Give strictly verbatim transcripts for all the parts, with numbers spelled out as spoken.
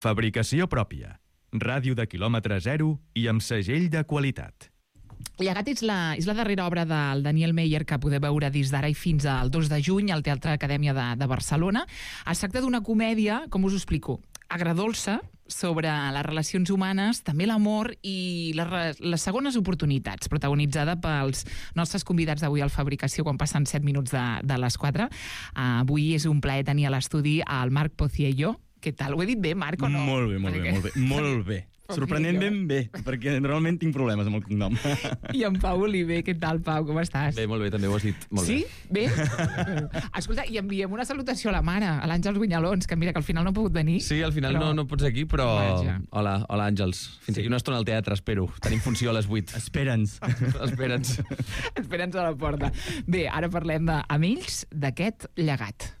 Fabricació pròpia. Ràdio de quilòmetre zero i amb segell de qualitat. Llegat és la, és la darrera obra del Daniel Meyer que podeu veure des d'ara i fins al dos de juny al Teatre Acadèmia de, de Barcelona. Es tracta d'una comèdia, com us ho explico, agredolça, sobre les relacions humanes, també l'amor i les, les segones oportunitats, protagonitzada pels nostres convidats d'avui al Fabricació quan passen set minuts de, de les quatre. Uh, avui és un plaer tenir a l'estudi al Marc Pociello. Què tal? Ho he dit bé, Marc, o no? Molt bé, molt bé, molt bé. Molt bé. Sorprenent ben bé, perquè realment tinc problemes amb el cognom. I en Pau Oliver, què tal, Pau? Com estàs? Bé, molt bé, també ho has dit. Molt sí? Bé. Bé? Escolta, i enviem una salutació a la mare, a l'Àngels Guinyalons, que mira que al final no ha pogut venir. Sí, al final però... no, no pots aquí, però... Vaja. Hola, hola Àngels. Fins sí. aquí una estona al teatre, espero. Tenim funció a les vuit. Espera'ns. Espera'ns. Espera'ns a la porta. Bé, ara parlem de, amb ells d'aquest llegat.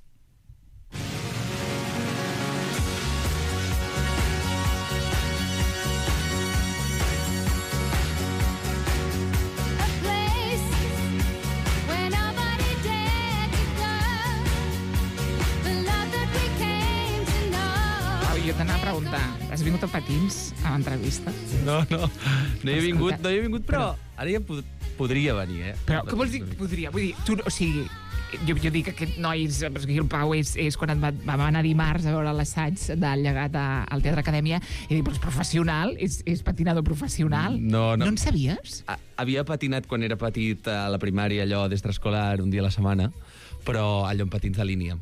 Jo t'anava a preguntar, has vingut a patins a l'entrevista? No, no, no hi he vingut, no hi he vingut, però ara ja pod podria venir, eh? Però què vols dir podria? Vull dir, tu, o sigui, jo, jo dic que aquest noi, perquè el Pau és, és quan et va, vam anar dimarts a veure l'assaig del llegat a, al Teatre Acadèmia, i dic, doncs professional, és, és patinador professional. No, no. No en sabies? Havia patinat quan era petit a la primària, allò d'extraescolar, un dia a la setmana, però allò en patins de línia.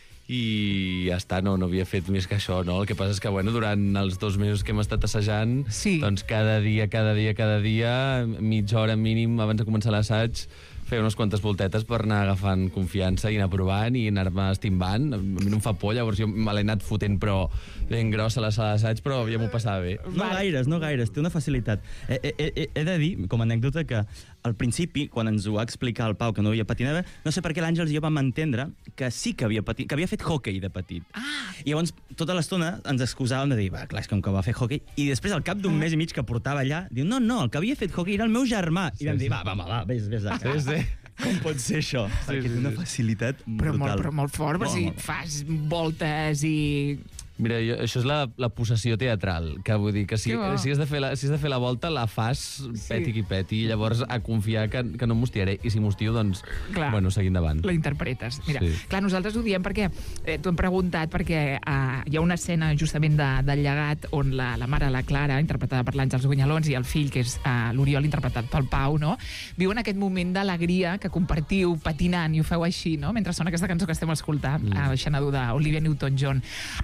I ja està, no, no havia fet més que això, no? El que passa és que, bueno, durant els dos mesos que hem estat assajant, sí. doncs cada dia, cada dia, cada dia, mitja hora mínim abans de començar l'assaig, fer unes quantes voltetes per anar agafant confiança i anar provant i anar-me estimbant. A mi no em fa por, llavors jo me l'he anat fotent, però ben grossa a la sala d'assaig, però ja m'ho passava bé. No gaires, no gaires, té una facilitat. He, he, he, he de dir, com a anècdota, que al principi, quan ens ho va explicar el Pau que no havia patinat, no sé per què l'Àngels i jo vam entendre que sí que havia, patit, que havia fet hoquei de petit. Ah. I llavors tota l'estona ens excusàvem de dir, va, clar, és com que va fer hoquei. I després, al cap d'un mes i mig que portava allà, diu, no, no, el que havia fet hoquei era el meu germà. I vam dir, va, va, va, vés, vés de casa. Sí, sí. Com pot ser això? Sí, Perquè té una facilitat però brutal. Molt, però molt fort, però si fas voltes i... Mira, jo, això és la, la possessió teatral, que vull dir que si, si, has de fer la, si has de fer la volta, la fas sí. peti qui peti, i llavors a confiar que, que no m'hostiaré, i si m'hostio, doncs, clar, bueno, seguir endavant. La interpretes. Mira, sí. clar, nosaltres ho diem perquè eh, t'ho hem preguntat, perquè eh, hi ha una escena justament de, del llegat on la, la mare, la Clara, interpretada per l'Àngels Guinyalons, i el fill, que és eh, l'Oriol, interpretat pel Pau, no? Viuen aquest moment d'alegria que compartiu patinant, i ho feu així, no? Mentre sona aquesta cançó que estem escoltant, mm. el Xanadu d'Olivia Newton-John.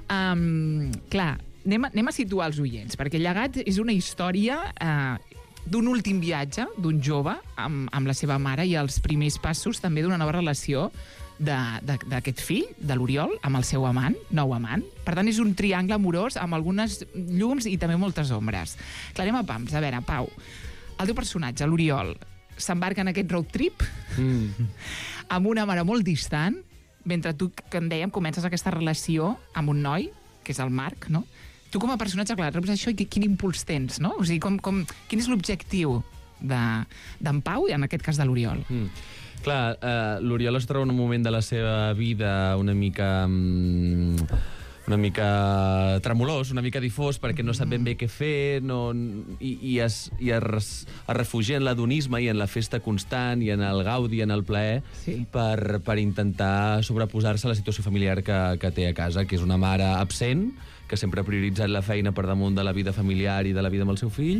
Um, clar, anem a, anem a situar els oients, perquè Llegat és una història eh, d'un últim viatge d'un jove amb, amb la seva mare i els primers passos també d'una nova relació d'aquest fill, de l'Oriol, amb el seu amant, nou amant. Per tant, és un triangle amorós amb algunes llums i també moltes ombres. Clar, anem a pams. A veure, Pau, el teu personatge, l'Oriol, s'embarca en aquest road trip mm. amb una mare molt distant, mentre tu, que en dèiem, comences aquesta relació amb un noi, que és el Marc, no? Tu com a personatge, clar, reps això i quin impuls tens, no? O sigui, com, com, quin és l'objectiu d'en Pau i en aquest cas de l'Oriol? Mm. Clar, eh, l'Oriol es troba en un moment de la seva vida una mica... Mm, una mica tremolós, una mica difós, perquè no sap ben bé què fer, no, i, i, es, i es, es refugia en l'adonisme i en la festa constant i en el gaudi, en el plaer, sí. per, per intentar sobreposar-se a la situació familiar que, que té a casa, que és una mare absent, que sempre ha prioritzat la feina per damunt de la vida familiar i de la vida amb el seu fill,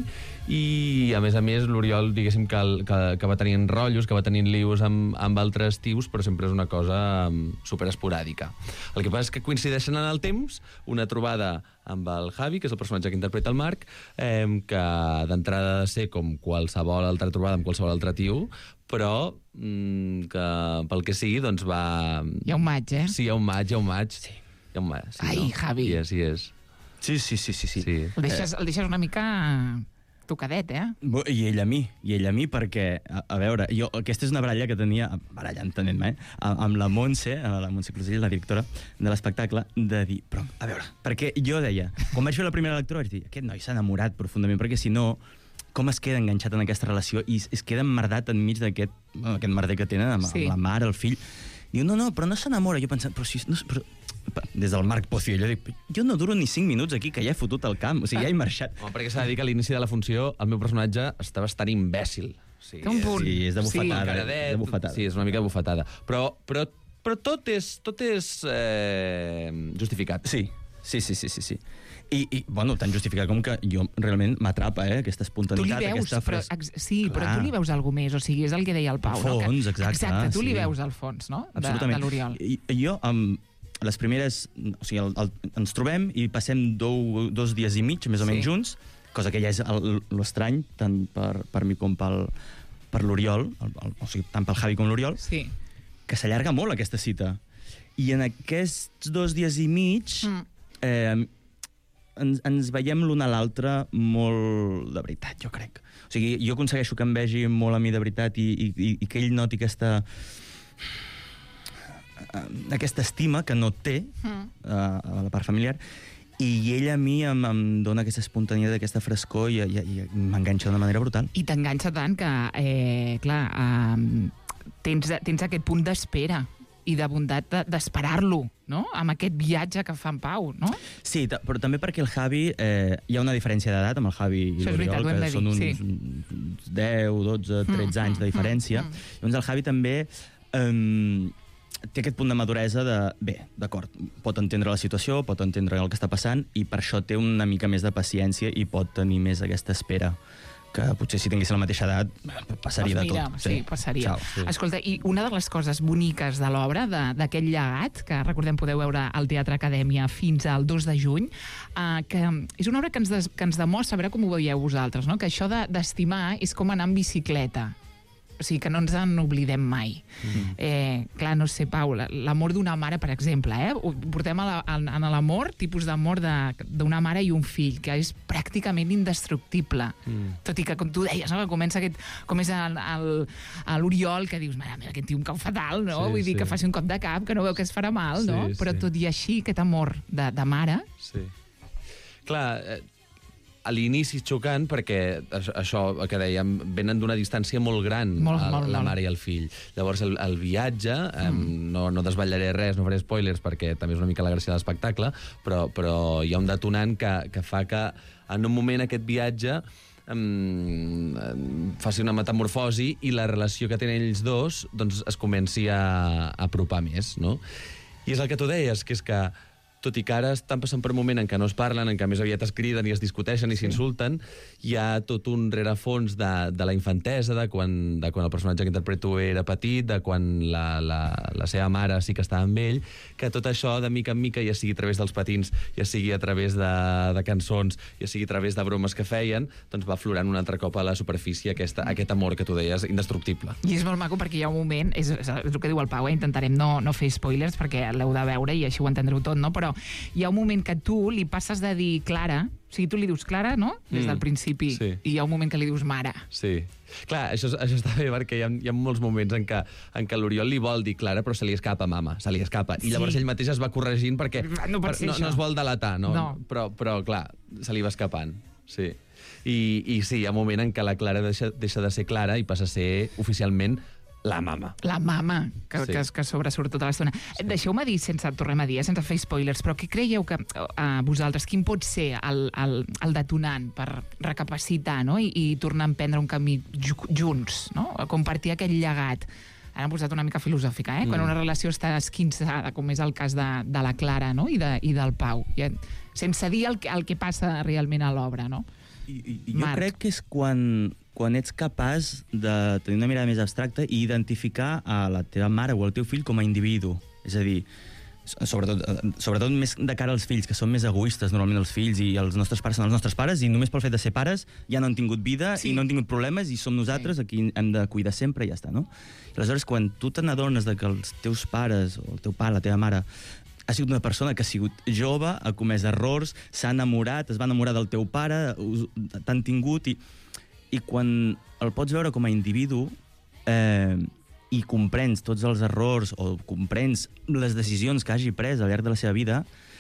i a més a més l'Oriol, diguéssim, que, que, que va tenint rotllos, que va tenint lius amb, amb altres tios, però sempre és una cosa super esporàdica. El que passa és que coincideixen en el temps una trobada amb el Javi, que és el personatge que interpreta el Marc, eh, que d'entrada ha de ser com qualsevol altra trobada amb qualsevol altre tio, però mm, que pel que sigui, doncs va... Hi ha un maig, eh? Sí, hi ha un maig, hi ha un maig. Sí. Sí, Ai, no? Javi. I és, i és. Sí, sí, sí, sí. sí. sí. El, deixes, el deixes una mica tocadet, eh? I ell a mi, i ell a mi, perquè, a, a veure, jo, aquesta és una baralla que tenia, baralla, entenent-me, eh? amb la Montse, la Montse Clusell, la directora de l'espectacle, de dir, però, a veure, perquè jo deia, quan vaig fer la primera lectura, vaig dir, aquest noi s'ha enamorat profundament, perquè si no, com es queda enganxat en aquesta relació i es queda emmerdat enmig d'aquest bueno, aquest merder que tenen amb, sí. amb la mare, el fill. Diu, no, no, però no s'enamora. Jo pensant, però si... No, però, des del Marc Pociello, dic, jo no duro ni cinc minuts aquí, que ja he fotut el camp, o sigui, ja he marxat. Home, perquè s'ha de dir que a l'inici de la funció el meu personatge està bastant imbècil. Sí, Té un punt. Sí, és de bufetada. Sí, és de bufetada. Sí, és una mica de bufetada. Però, però, però tot és, tot és eh, justificat. Sí, sí, sí, sí, sí. sí. I, I, bueno, tan justificat com que jo realment m'atrapa, eh, aquesta espontanitat, tu li veus, aquesta però, fres... ex, sí, Clar. però tu li veus alguna més, o sigui, és el que deia el Pau. Al fons, no? Que, exacte, Exacte, tu sí. li veus al fons, no?, de, Absolutament. de l'Oriol. I, jo, amb les primeres... O sigui, el, el, ens trobem i passem dou, dos dies i mig, més o menys Sí. junts, cosa que ja és el- l'estrany, tant per, per mi com pel, per l'Oriol, el, el, o sigui, tant pel Javi com l'Oriol, Sí. que s'allarga molt aquesta cita. I en aquests dos dies i mig Mm. eh, ens, ens veiem l'un a l'altre molt de veritat, jo crec. O sigui, jo aconsegueixo que em vegi molt a mi de veritat i, i, i que ell noti aquesta aquesta estima que no té Mm. uh, a la part familiar, i ell a mi em, em dona aquesta espontaneïtat, aquesta frescor, i, i, i m'enganxa d'una manera brutal. I t'enganxa tant que, eh, clar, eh, tens, tens aquest punt d'espera i de bondat de- d'esperar-lo, no?, amb aquest viatge que fa en Pau, no? Sí, ta- però també perquè el Javi... Eh, hi ha una diferència d'edat amb el Javi i Això és veritat, l'Oriol, ho hem de que són uns, dir, sí. uns deu, dotze, tretze anys de diferència. mm, mm. Llavors el Javi també eh, té aquest punt de maduresa de... Bé, d'acord, pot entendre la situació, pot entendre el que està passant, i per això té una mica més de paciència i pot tenir més aquesta espera, que potser si tingués la mateixa edat passaria Doncs mira, de tot. Sí, passaria. Ciao. Sí. Escolta, i una de les coses boniques de l'obra, de- d'aquest llegat, que recordem podeu veure al Teatre Acadèmia fins al dos de juny, eh, que és una obra que ens, des, que ens demostra, a veure com ho veieu vosaltres, no?, que això de- d'estimar és com anar en bicicleta. O sigui, que no ens en oblidem mai. Mm. Eh, clar, no sé, Pau, la- l'amor d'una mare, per exemple, eh? Ho portem a la, a, a l'amor, tipus d'amor de- d'una mare i un fill, que és pràcticament indestructible. Mm. Tot i que, com tu deies, no? Que comença aquest... Com és el- el- a l'Oriol, que dius, mare meva, aquest tio un cau fatal, no? Sí, Vull dir, sí. que faci un cop de cap, que no veu que es farà mal, Sí, no? Però sí. tot i així, aquest amor de, de mare... Sí. Clar, eh, a l'inici és xocant perquè això, això que dèiem, venen d'una distància molt gran, Molt, el, molt, la molt. mare i el fill. Llavors el, el viatge, eh, no, no desvetllaré res, no faré spoilers perquè també és una mica la gràcia de l'espectacle, però, però hi ha un detonant que, que fa que en un moment aquest viatge em, em, faci una metamorfosi i la relació que tenen ells dos doncs, es comenci a, a apropar més, no? I és el que tu deies, que és que tot i que ara estan passant per un moment en què no es parlen, en què més aviat es criden i es discuteixen i s'insulten, hi ha tot un rerefons de, de la infantesa, de quan, de quan el personatge que interpreto era petit, de quan la, la, la seva mare sí que estava amb ell, que tot això, de mica en mica, ja sigui a través dels patins, ja sigui a través de, de cançons, ja sigui a través de bromes que feien, doncs va aflorant un altre cop a la superfície aquesta, aquest amor que tu deies, indestructible. I és molt maco perquè hi ha un moment, és, és el que diu el Pau, eh? Intentarem no, no fer spoilers perquè l'heu de veure i així ho entendreu tot, no? Però hi ha un moment que tu li passes de dir Clara, o sigui, tu li dius Clara, no?, des Mm, del principi, sí. i hi ha un moment que li dius mare. Sí. Clar, això, això està bé perquè hi ha, hi ha molts moments en què, en què l'Oriol li vol dir Clara, però se li escapa mama, se li escapa. I llavors Sí. ell mateix es va corregint perquè No pot per, ser no, això. no es vol delatar, no? No. Però, però, clar, se li va escapant. Sí. I, i sí, hi ha un moment en què la Clara deixa, deixa de ser Clara i passa a ser oficialment la mama. La mama, que, Sí. que, que sobresurt tota l'estona. Sí. Deixeu-me dir, sense, tornem a dir, eh, sense fer spoilers, però què creieu que, uh, vosaltres, quin pot ser el, el, el detonant per recapacitar, no?, i, i tornar a emprendre un camí ju junts, no?, a compartir aquell llegat? Ara hem posat una mica filosòfica, eh? Mm. Quan una relació està esquinçada, com és el cas de, de la Clara, no?, i, de, i del Pau. I, sense dir el que, el que passa realment a l'obra, no? I, i, jo Marc. crec que és quan, quan ets capaç de tenir una mirada més abstracta i identificar a la teva mare o al teu fill com a individu. És a dir, sobretot, sobretot més de cara als fills, que són més egoistes normalment els fills, i els nostres pares són els nostres pares, i només pel fet de ser pares ja no han tingut vida, Sí. i no han tingut problemes, i som nosaltres a qui hem de cuidar sempre i ja està, no? I aleshores, quan tu te n'adones de que els teus pares, o el teu pare, la teva mare, ha sigut una persona que ha sigut jove, ha comès errors, s'ha enamorat, es va enamorar del teu pare, us- t'han tingut, i, i quan el pots veure com a individu eh, i comprens tots els errors o comprens les decisions que hagi pres al llarg de la seva vida,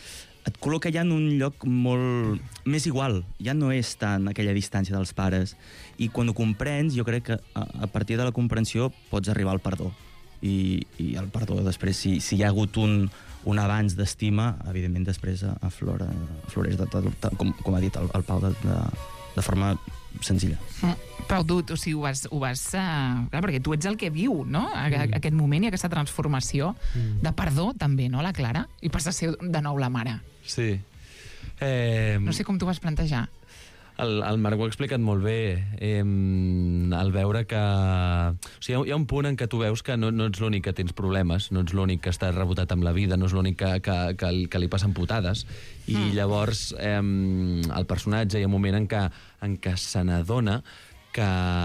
et col·loca ja en un lloc molt més igual. Ja no és tant aquella distància dels pares. I quan ho comprens, jo crec que a, a partir de la comprensió pots arribar al perdó. I, i el perdó després, si, si hi ha hagut un, un abans d'estima, evidentment després aflora, afloreix de, de, de, com, com ha dit el, el Pau, de, de, de forma senzilla. Mm. Però tu, o sigui, ho vas... Ho vas uh, clar, perquè tu ets el que viu, no? A, a, aquest moment i aquesta transformació mm. de perdó, també, no, la Clara? I passa a ser de nou la mare. Sí. Eh... No sé com t'ho vas plantejar. El, el Marc ho ha explicat molt bé, eh, al veure que... O sigui, hi ha un punt en què tu veus que no, no ets l'únic que tens problemes, no ets l'únic que està rebotat amb la vida, no és l'únic que, que, que, que li passen putades, i mm. llavors eh, el personatge hi ha un moment en què, en què se n'adona que,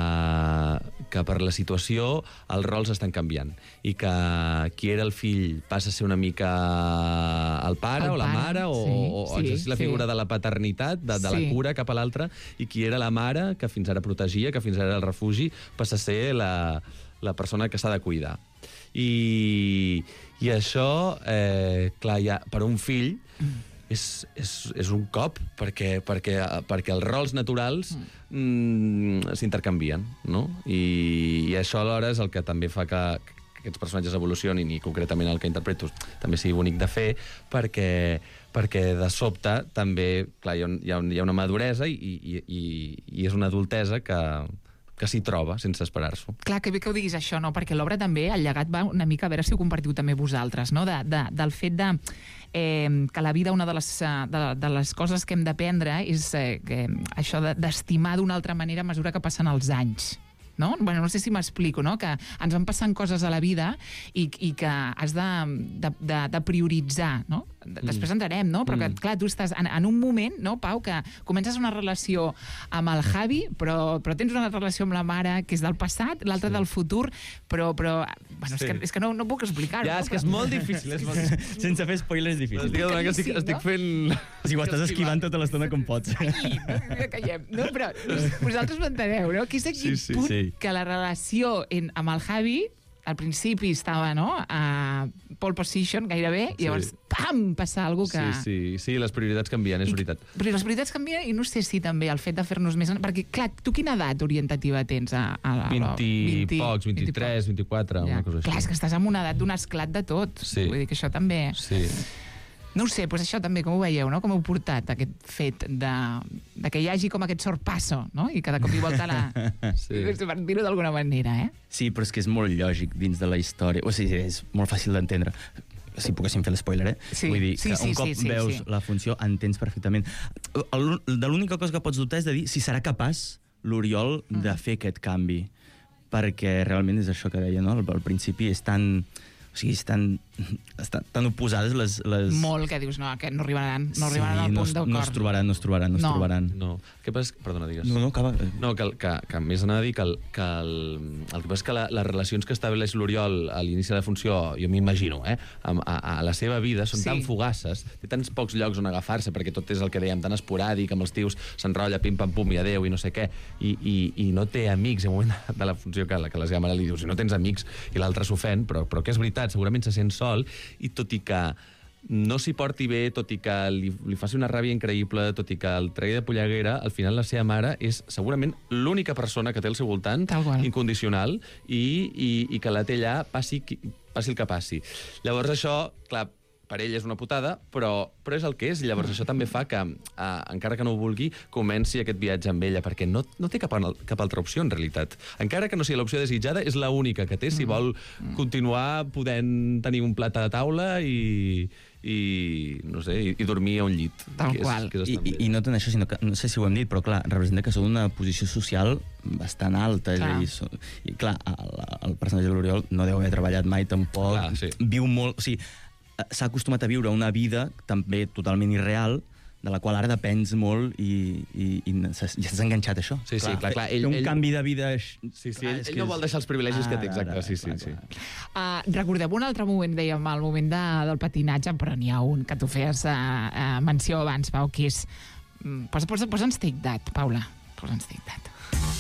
que per la situació els rols estan canviant i que qui era el fill passa a ser una mica el pare el o la pare, mare o, sí, o, o exercir sí, la figura sí. de la paternitat, de, de sí. la cura cap a l'altre, i qui era la mare que fins ara protegia, que fins ara era el refugi, passa a ser la, la persona que s'ha de cuidar. I, i això, eh, clar, ja, per un fill... Mm. És, és, és un cop, perquè, perquè, perquè els rols naturals mm, s'intercanvien, no? I, I això alhora és el que també fa que, que aquests personatges evolucionin, i concretament el que interpreto també sigui bonic de fer, perquè, perquè de sobte també, clar, hi ha, un, hi ha, un, hi ha una maduresa i, i, i, i és una adultesa que... que s'hi troba, sense esperar-s'ho. Clar, que bé que ho diguis això, no? Perquè l'obra també, el llegat va una mica, a veure si ho compartiu també vosaltres, no? De, de, del fet de, eh, que la vida, una de les, de, de les coses que hem d'aprendre és eh, que, això d'estimar d'una altra manera a mesura que passen els anys. No? Bueno, no sé si m'explico, no? Que ens van passant coses a la vida i, i que has de, de, de, de prioritzar, no? Després entrarem, no? Però que, clar, tu estàs en, en un moment, no, Pau, que comences una relació amb el Javi, però, però tens una relació amb la mare que és del passat, l'altra sí. del futur, però, però bueno, sí. és, que, és que no, no puc explicar-ho. Ja, és que és molt difícil. És molt... Sense fer spoilers és difícil. Estic, que estic, estic fent... O sigui, ho estàs esquivant tota l'estona com pots. Ai, no, callem. No, però vosaltres m'enteneu, no? Que és aquí sí, sí, punt sí. que la relació en, amb el Javi al principi estava, no?, a pole position, gairebé, i llavors, sí. pam, passa alguna cosa que... Sí, sí, sí, les prioritats canvien, és I, veritat. Però les prioritats canvien i no sé si també el fet de fer-nos més... Perquè, clar, tu quina edat orientativa tens? A, a, a, vint, vint pocs, vint-i-tres, vint-i-quatre, ja. Una cosa així. Clar, és que estàs en una edat d'un esclat de tot. Sí. Vull dir que això també... Sí. No ho sé, doncs això també, com ho veieu, no? Com heu portat aquest fet de, de que hi hagi com aquest sorpasso, no? I cada cop hi volta la... sí. Per dir-ho d'alguna manera, eh? Sí, però és que és molt lògic dins de la història. O sigui, és molt fàcil d'entendre. Si poguéssim fer l'espoiler, eh? Sí. Vull dir sí, que sí, un cop sí, sí, veus sí. la funció, entens perfectament. De l'única cosa que pots dubtar és de dir si serà capaç l'Oriol mm. de fer aquest canvi. Perquè realment és això que deia, no? Al, al principi és tan... O sigui, estan, estan tan oposades les, les... Molt, que dius, no, aquest no arribaran, no arribaran sí, al no punt es, del no cor. es trobaran, no es trobaran, no, no. es trobaran. No. Què passa? Perdona, digues. No, no, acaba. No, que, que, que més anava a dir que, el, que el, el que passa és que la, les relacions que estableix l'Oriol a l'inici de la funció, jo m'imagino, eh, a, a, a la seva vida, són sí. tan fugaces, té tants pocs llocs on agafar-se, perquè tot és el que dèiem, tan esporàdic, amb els tios s'enrotlla, pim-pam-pum, i adeu, i no sé què, i, i, i no té amics, en un moment de la funció que, que les Gamara li diu, si no tens amics, i l'altre s'ofèn, però, però que és veritat, segurament se sent sol, i tot i que no s'hi porti bé, tot i que li, li faci una ràbia increïble, tot i que el tregui de polleguera, al final la seva mare és segurament l'única persona que té al seu voltant, incondicional, i, i, i que la té allà, passi, passi el que passi. Llavors això, clar, per ell és una putada, però, però és el que és, i llavors això també fa que, eh, encara que no ho vulgui, comenci aquest viatge amb ella, perquè no, no té cap, cap altra opció, en realitat. Encara que no sigui l'opció desitjada, és l'única que té si vol continuar podent tenir un plat a la taula i, i no sé, i, i dormir a un llit. Tal que és, qual. que és I, I no tant això, sinó que, no sé si ho hem dit, però clar, representa que són una posició social bastant alta. Clar. És a dir, so, i clar, el, el personatge de l'Oriol no deu haver treballat mai tampoc. Clar, sí. Viu molt... O sigui, s'ha acostumat a viure una vida també totalment irreal, de la qual ara depens molt i, i, i ja s'ha enganxat això. Sí, sí, clar, clar. Ell, un ell... canvi de vida... Sí, sí, ell, ell no vol deixar els privilegis ah, que té, exacte. Ara, sí, sí, clar, sí. Uh, recordeu un altre moment, dèiem, el moment de, del patinatge, però n'hi ha un que tu feies uh, uh, menció abans, Pau, que és... Um, posa, posa, posa'ns Take That, Paula. Posa'ns Take That.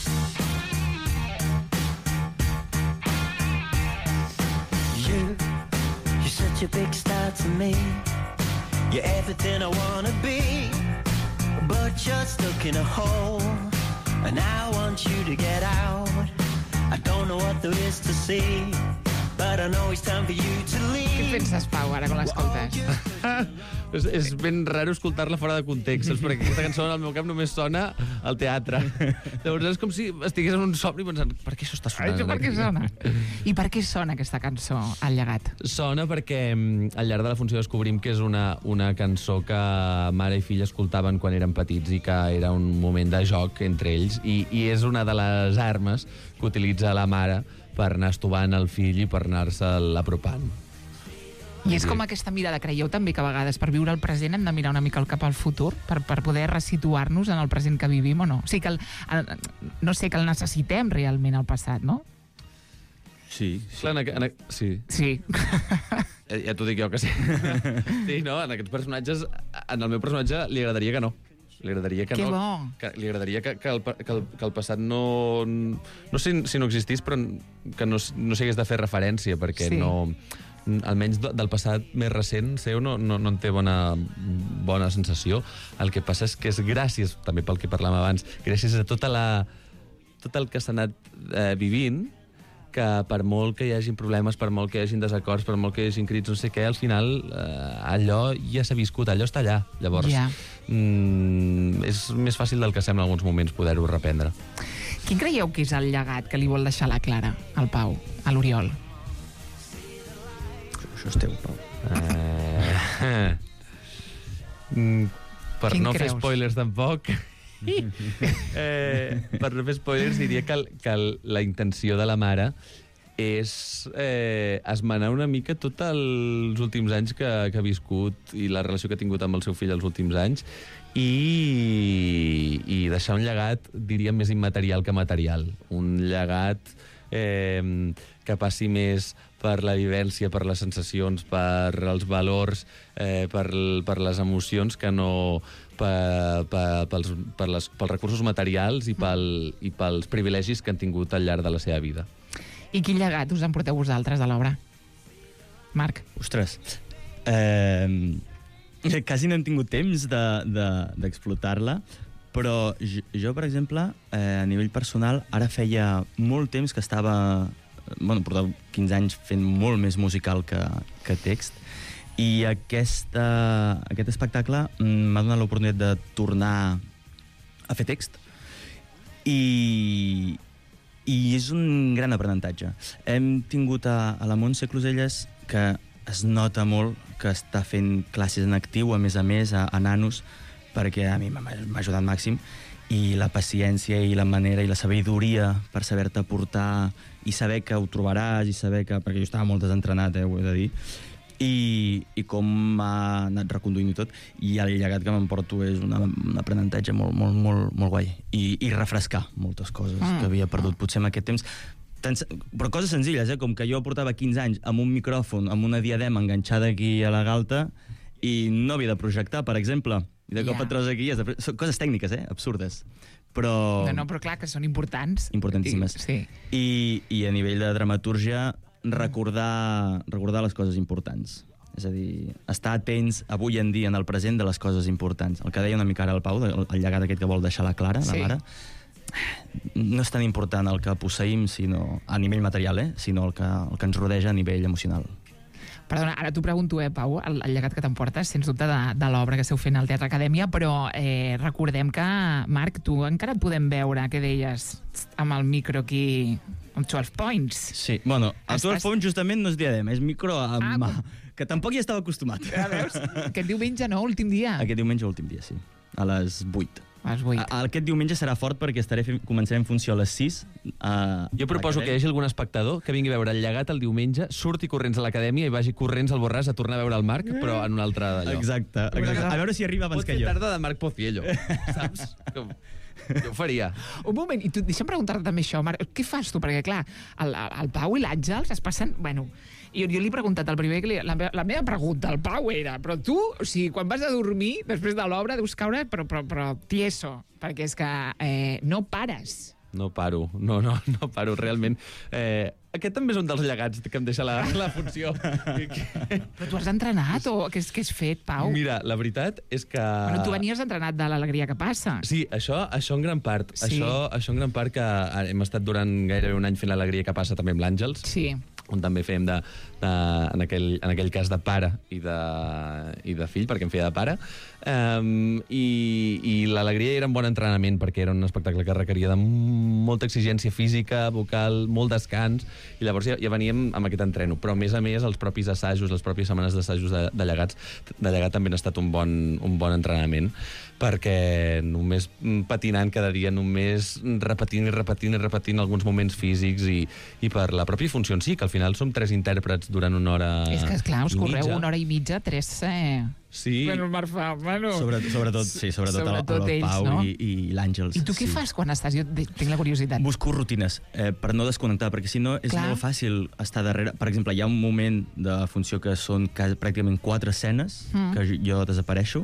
You, you're such a big star to me. You're everything I wanna be, but you're stuck in a hole, and I want you to get out. I don't know what there is to see, but I know it's time for you to leave. Què penses, Pau, ara, quan l'escoltes? és, és ben raro escoltar-la fora de context, saps? Perquè aquesta cançó al meu cap només sona al teatre. Llavors és com si estigués en un somni pensant, per què això està sonant? Ai, per què sona? I per què sona aquesta cançó, El llegat? Sona perquè mm, al llarg de la funció descobrim que és una, una cançó que mare i fill escoltaven quan eren petits i que era un moment de joc entre ells i, i és una de les armes que utilitza la mare per anar estovant el fill i per anar-se'l apropant. I és com aquesta mirada, creieu també que a vegades per viure el present hem de mirar una mica el cap al futur per, per poder resituar-nos en el present que vivim o no? O sigui que el, el, no sé, que el necessitem realment el passat, no? Sí, sí. Clar, en, aqu- en, aqu- sí. Sí. Ja, ja t'ho dic jo que sí. Sí, no, en aquests personatges, en el meu personatge li agradaria que no. Li agradaria que Que no. bo. Que, li agradaria que, que, el, pa- que, el, que el passat no... No sé si no existís, però que no, no s'hi hagués de fer referència, perquè Sí. no... Almenys de- del passat més recent seu no, no, no en té bona, bona sensació. El que passa és que és gràcies, també pel que parlàvem abans, gràcies a tota la, tot el que s'ha anat eh, vivint, que per molt que hi hagin problemes, per molt que hi hagin desacords, per molt que hi hagin crits, no sé què, al final eh, allò ja s'ha viscut, allò està allà. Llavors, Ja. mm, és més fàcil del que sembla en alguns moments poder-ho reprendre. Quin creieu que és el llegat que li vol deixar la Clara, al Pau, a l'Oriol? Això és teu, Pau. Eh, mm, per Quin no fer creus? spoilers tampoc... eh, per no fer spoilers diria que, el, que el, la intenció de la mare és eh, esmenar una mica tots els últims anys que, que ha viscut i la relació que ha tingut amb el seu fill els últims anys i, i deixar un llegat, diria, més immaterial que material. Un llegat eh, que passi més per la vivència, per les sensacions, per els valors, eh, per, per les emocions, que no per, per, pels, per les, pels recursos materials i, pel, i pels privilegis que han tingut al llarg de la seva vida. I quin llegat us en porteu vosaltres de l'obra? Marc? Ostres, eh, quasi no hem tingut temps de- de- d'explotar-la, però jo, jo, per exemple, eh, a nivell personal, ara feia molt temps que estava... Bueno, portava quinze anys fent molt més musical que, que text, i aquesta, aquest espectacle mm, m'ha donat l'oportunitat de tornar a fer text, i, i és un gran aprenentatge. Hem tingut a, a la Montse Closelles, que es nota molt que està fent classes en actiu, a més a més, a, a nanos, perquè a mi m'ha m'ha ajudat màxim, i la paciència i la manera i la sabidoria per saber-te portar i saber que ho trobaràs i saber que... Perquè jo estava molt desentrenat, eh, ho he de dir. I, i com m'ha anat reconduint i tot. I el llegat que m'emporto és una, un aprenentatge molt, molt, molt, molt guai. I, i refrescar moltes coses Mm. que havia perdut potser en aquest temps. Tan, sen- però coses senzilles, eh? Com que jo portava quinze anys amb un micròfon, amb una diadema enganxada aquí a la galta i no havia de projectar, per exemple. I de cop Ja. et trobes aquí i has de... Són coses tècniques, eh? Absurdes. Però... No, no, però clar, que són importants. Importantíssimes. I, sí. I, I a nivell de dramatúrgia, recordar, recordar les coses importants. És a dir, estar atents avui en dia en el present de les coses importants. El que deia una mica ara el Pau, el, el llegat aquest que vol deixar la Clara, Sí. la mare, no és tan important el que posseïm sinó, a nivell material, eh? sinó el que, el que ens rodeja a nivell emocional. Perdona, ara t'ho pregunto, eh, Pau, el, el llegat que t'emportes, sens dubte, de, de l'obra que esteu fent al Teatre Acadèmia, però eh, recordem que, Marc, tu encara et podem veure, què deies, amb el micro aquí, amb dotze points. Sí, bueno, el Estàs- teu fons justament no és diadema, és micro amb Ah, mà, que tampoc hi estava acostumat. Ja veus? Aquest diumenge, no? Últim dia. Aquest diumenge, últim dia, sí. A les vuit. A les vuit. A, aquest diumenge serà fort perquè estaré fent, començarem funció a les sis. A, Jo proposo que hi hagi algun espectador que vingui a veure el llegat el diumenge, surti corrents a l'acadèmia i vagi corrents al Borràs a tornar a veure el Marc, però en un altre d'allò. Exacte, exacte. A veure si arriba abans Pot que ser jo. tarda de Marc Pociello, saps? Com... Jo ho faria. Un moment, i tu, deixa'm preguntar-te també això, Marc. Què fas tu? Perquè, clar, el, el Pau i l'Àngels es passen... Bueno, jo, jo li he preguntat al primer que li, la, me- la meva pregunta al Pau era, però tu, o sigui, quan vas a dormir, després de l'obra, deus caure, però, però, però tieso, perquè és que eh, no pares. No paro, no, no, no paro, realment. Eh, aquest també és un dels llegats que em deixa la, la funció. Però tu has entrenat o què, has- què has fet, Pau? Mira, la veritat és que... Bueno, tu venies entrenat de l'alegria que passa. Sí, això, això en gran part. Sí. Això, això en gran part que hem estat durant gairebé un any fent l'alegria que passa també amb l'Àngels. Sí. on també fèiem de, de, en, aquell, en aquell cas de pare i de, i de fill, perquè em feia de pare. Um, i, i l'alegria era un bon entrenament, perquè era un espectacle que requeria de molta exigència física, vocal, molt descans, i llavors ja, ja veníem amb aquest entreno. Però, a més a més, els propis assajos, les pròpies setmanes d'assajos de, de, llegats, de llegat també han estat un bon, un bon entrenament, perquè només patinant cada dia, només repetint i repetint i repetint alguns moments físics i, i per la pròpia funció en si, que al final som tres intèrprets durant una hora És que, esclar, us correu mitja. una hora i mitja, tres... Eh... Sí. Bueno, el Marfà, bueno... Sobre, sobretot, sí, sobretot, Sobretot el, el ells, Pau no? i, i l'Àngels. I tu què sí. fas quan estàs? Jo tinc la curiositat. Busco rutines, eh, per no desconnectar, perquè si no és Clar. molt fàcil estar darrere. Per exemple, hi ha un moment de funció que són quasi, pràcticament quatre escenes, Mm. que jo, jo desapareixo,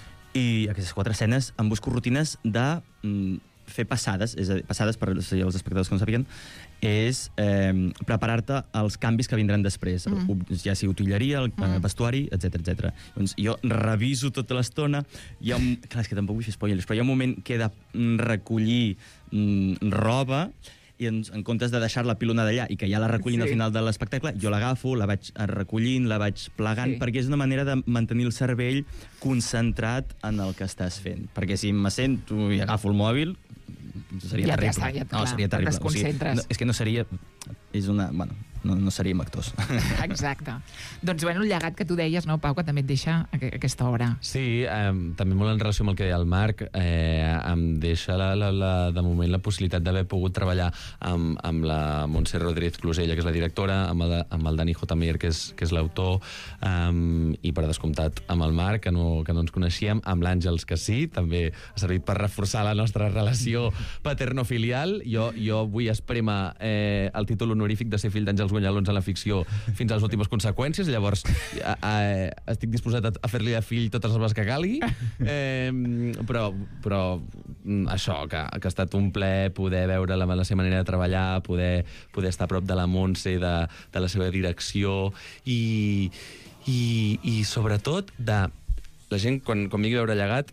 i aquestes quatre escenes em busco rutines de mm, fer passades, és a dir, passades per si els espectadors que no sàpiguen, és eh, preparar-te als canvis que vindran després, Mm. ja sigui utilleria, el Mm. vestuari, etcètera etcètera. Doncs jo reviso tota l'estona, hi ha un... Clar, és que tampoc vull fer spoilers, però hi ha un moment que he de mm, recollir mm, roba, i en, en comptes de deixar-la pilonada allà i que ja la recullin Sí. al final de l'espectacle, jo l'agafo, la vaig recollint, la vaig plegant, Sí. perquè és una manera de mantenir el cervell concentrat en el que estàs fent. Perquè si me sento i agafo el mòbil, seria Ja terrible. està, ja, no, clar, seria et terrible. desconcentres. no, és que no seria... És una... Bueno, no, no seríem actors. Exacte. Doncs, bueno, el llegat que tu deies, no, Pau, que també et deixa aqu aquesta obra. Sí, eh, també molt en relació amb el que deia el Marc, eh, em deixa la, la, la, de moment la possibilitat d'haver pogut treballar amb, amb la Montse Rodríguez Closella, que és la directora, amb el, amb el Dani J. Meyer, que és, que és l'autor, um, i per descomptat amb el Marc, que no, que no ens coneixíem, amb l'Àngels, que sí, també ha servit per reforçar la nostra relació paterno-filial. Jo, jo vull esprémer eh, el títol honorífic de ser fill d'Àngels Guanyalons en la ficció fins a les últimes conseqüències, llavors a, a, estic disposat a, a fer-li de fill totes les vegades que calgui, eh, però, però això, que, que ha estat un plaer poder veure la, la seva manera de treballar, poder, poder estar a prop de la Montse, de, de la seva direcció, i, i, i sobretot de la gent, quan, quan vingui a veure Llegat,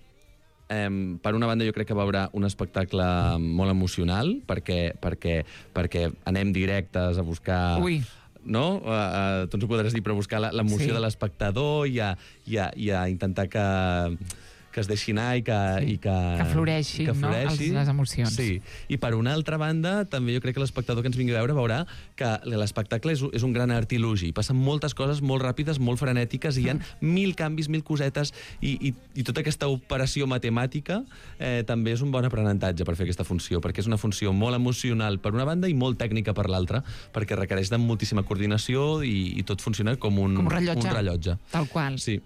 Um, per una banda jo crec que veurà un espectacle molt emocional, perquè, perquè, perquè anem directes a buscar... Ui. No? Uh, uh, tu ens ho podràs dir, però buscar l'emoció Sí. de l'espectador i, a, i, a, i a intentar que, que es deixi anar i que... Sí. I que, Que floreixin, que no? floreixi. Els- les emocions. Sí. I per una altra banda, també jo crec que l'espectador que ens vingui a veure veurà que l'espectacle és, és un gran artilugi. Passen moltes coses molt ràpides, molt frenètiques, i hi ha mil canvis, mil cosetes, i, i, i tota aquesta operació matemàtica eh, també és un bon aprenentatge per fer aquesta funció, perquè és una funció molt emocional per una banda i molt tècnica per l'altra, perquè requereix de moltíssima coordinació i, i tot funciona com un, Com un rellotge. un rellotge. Tal qual. Sí.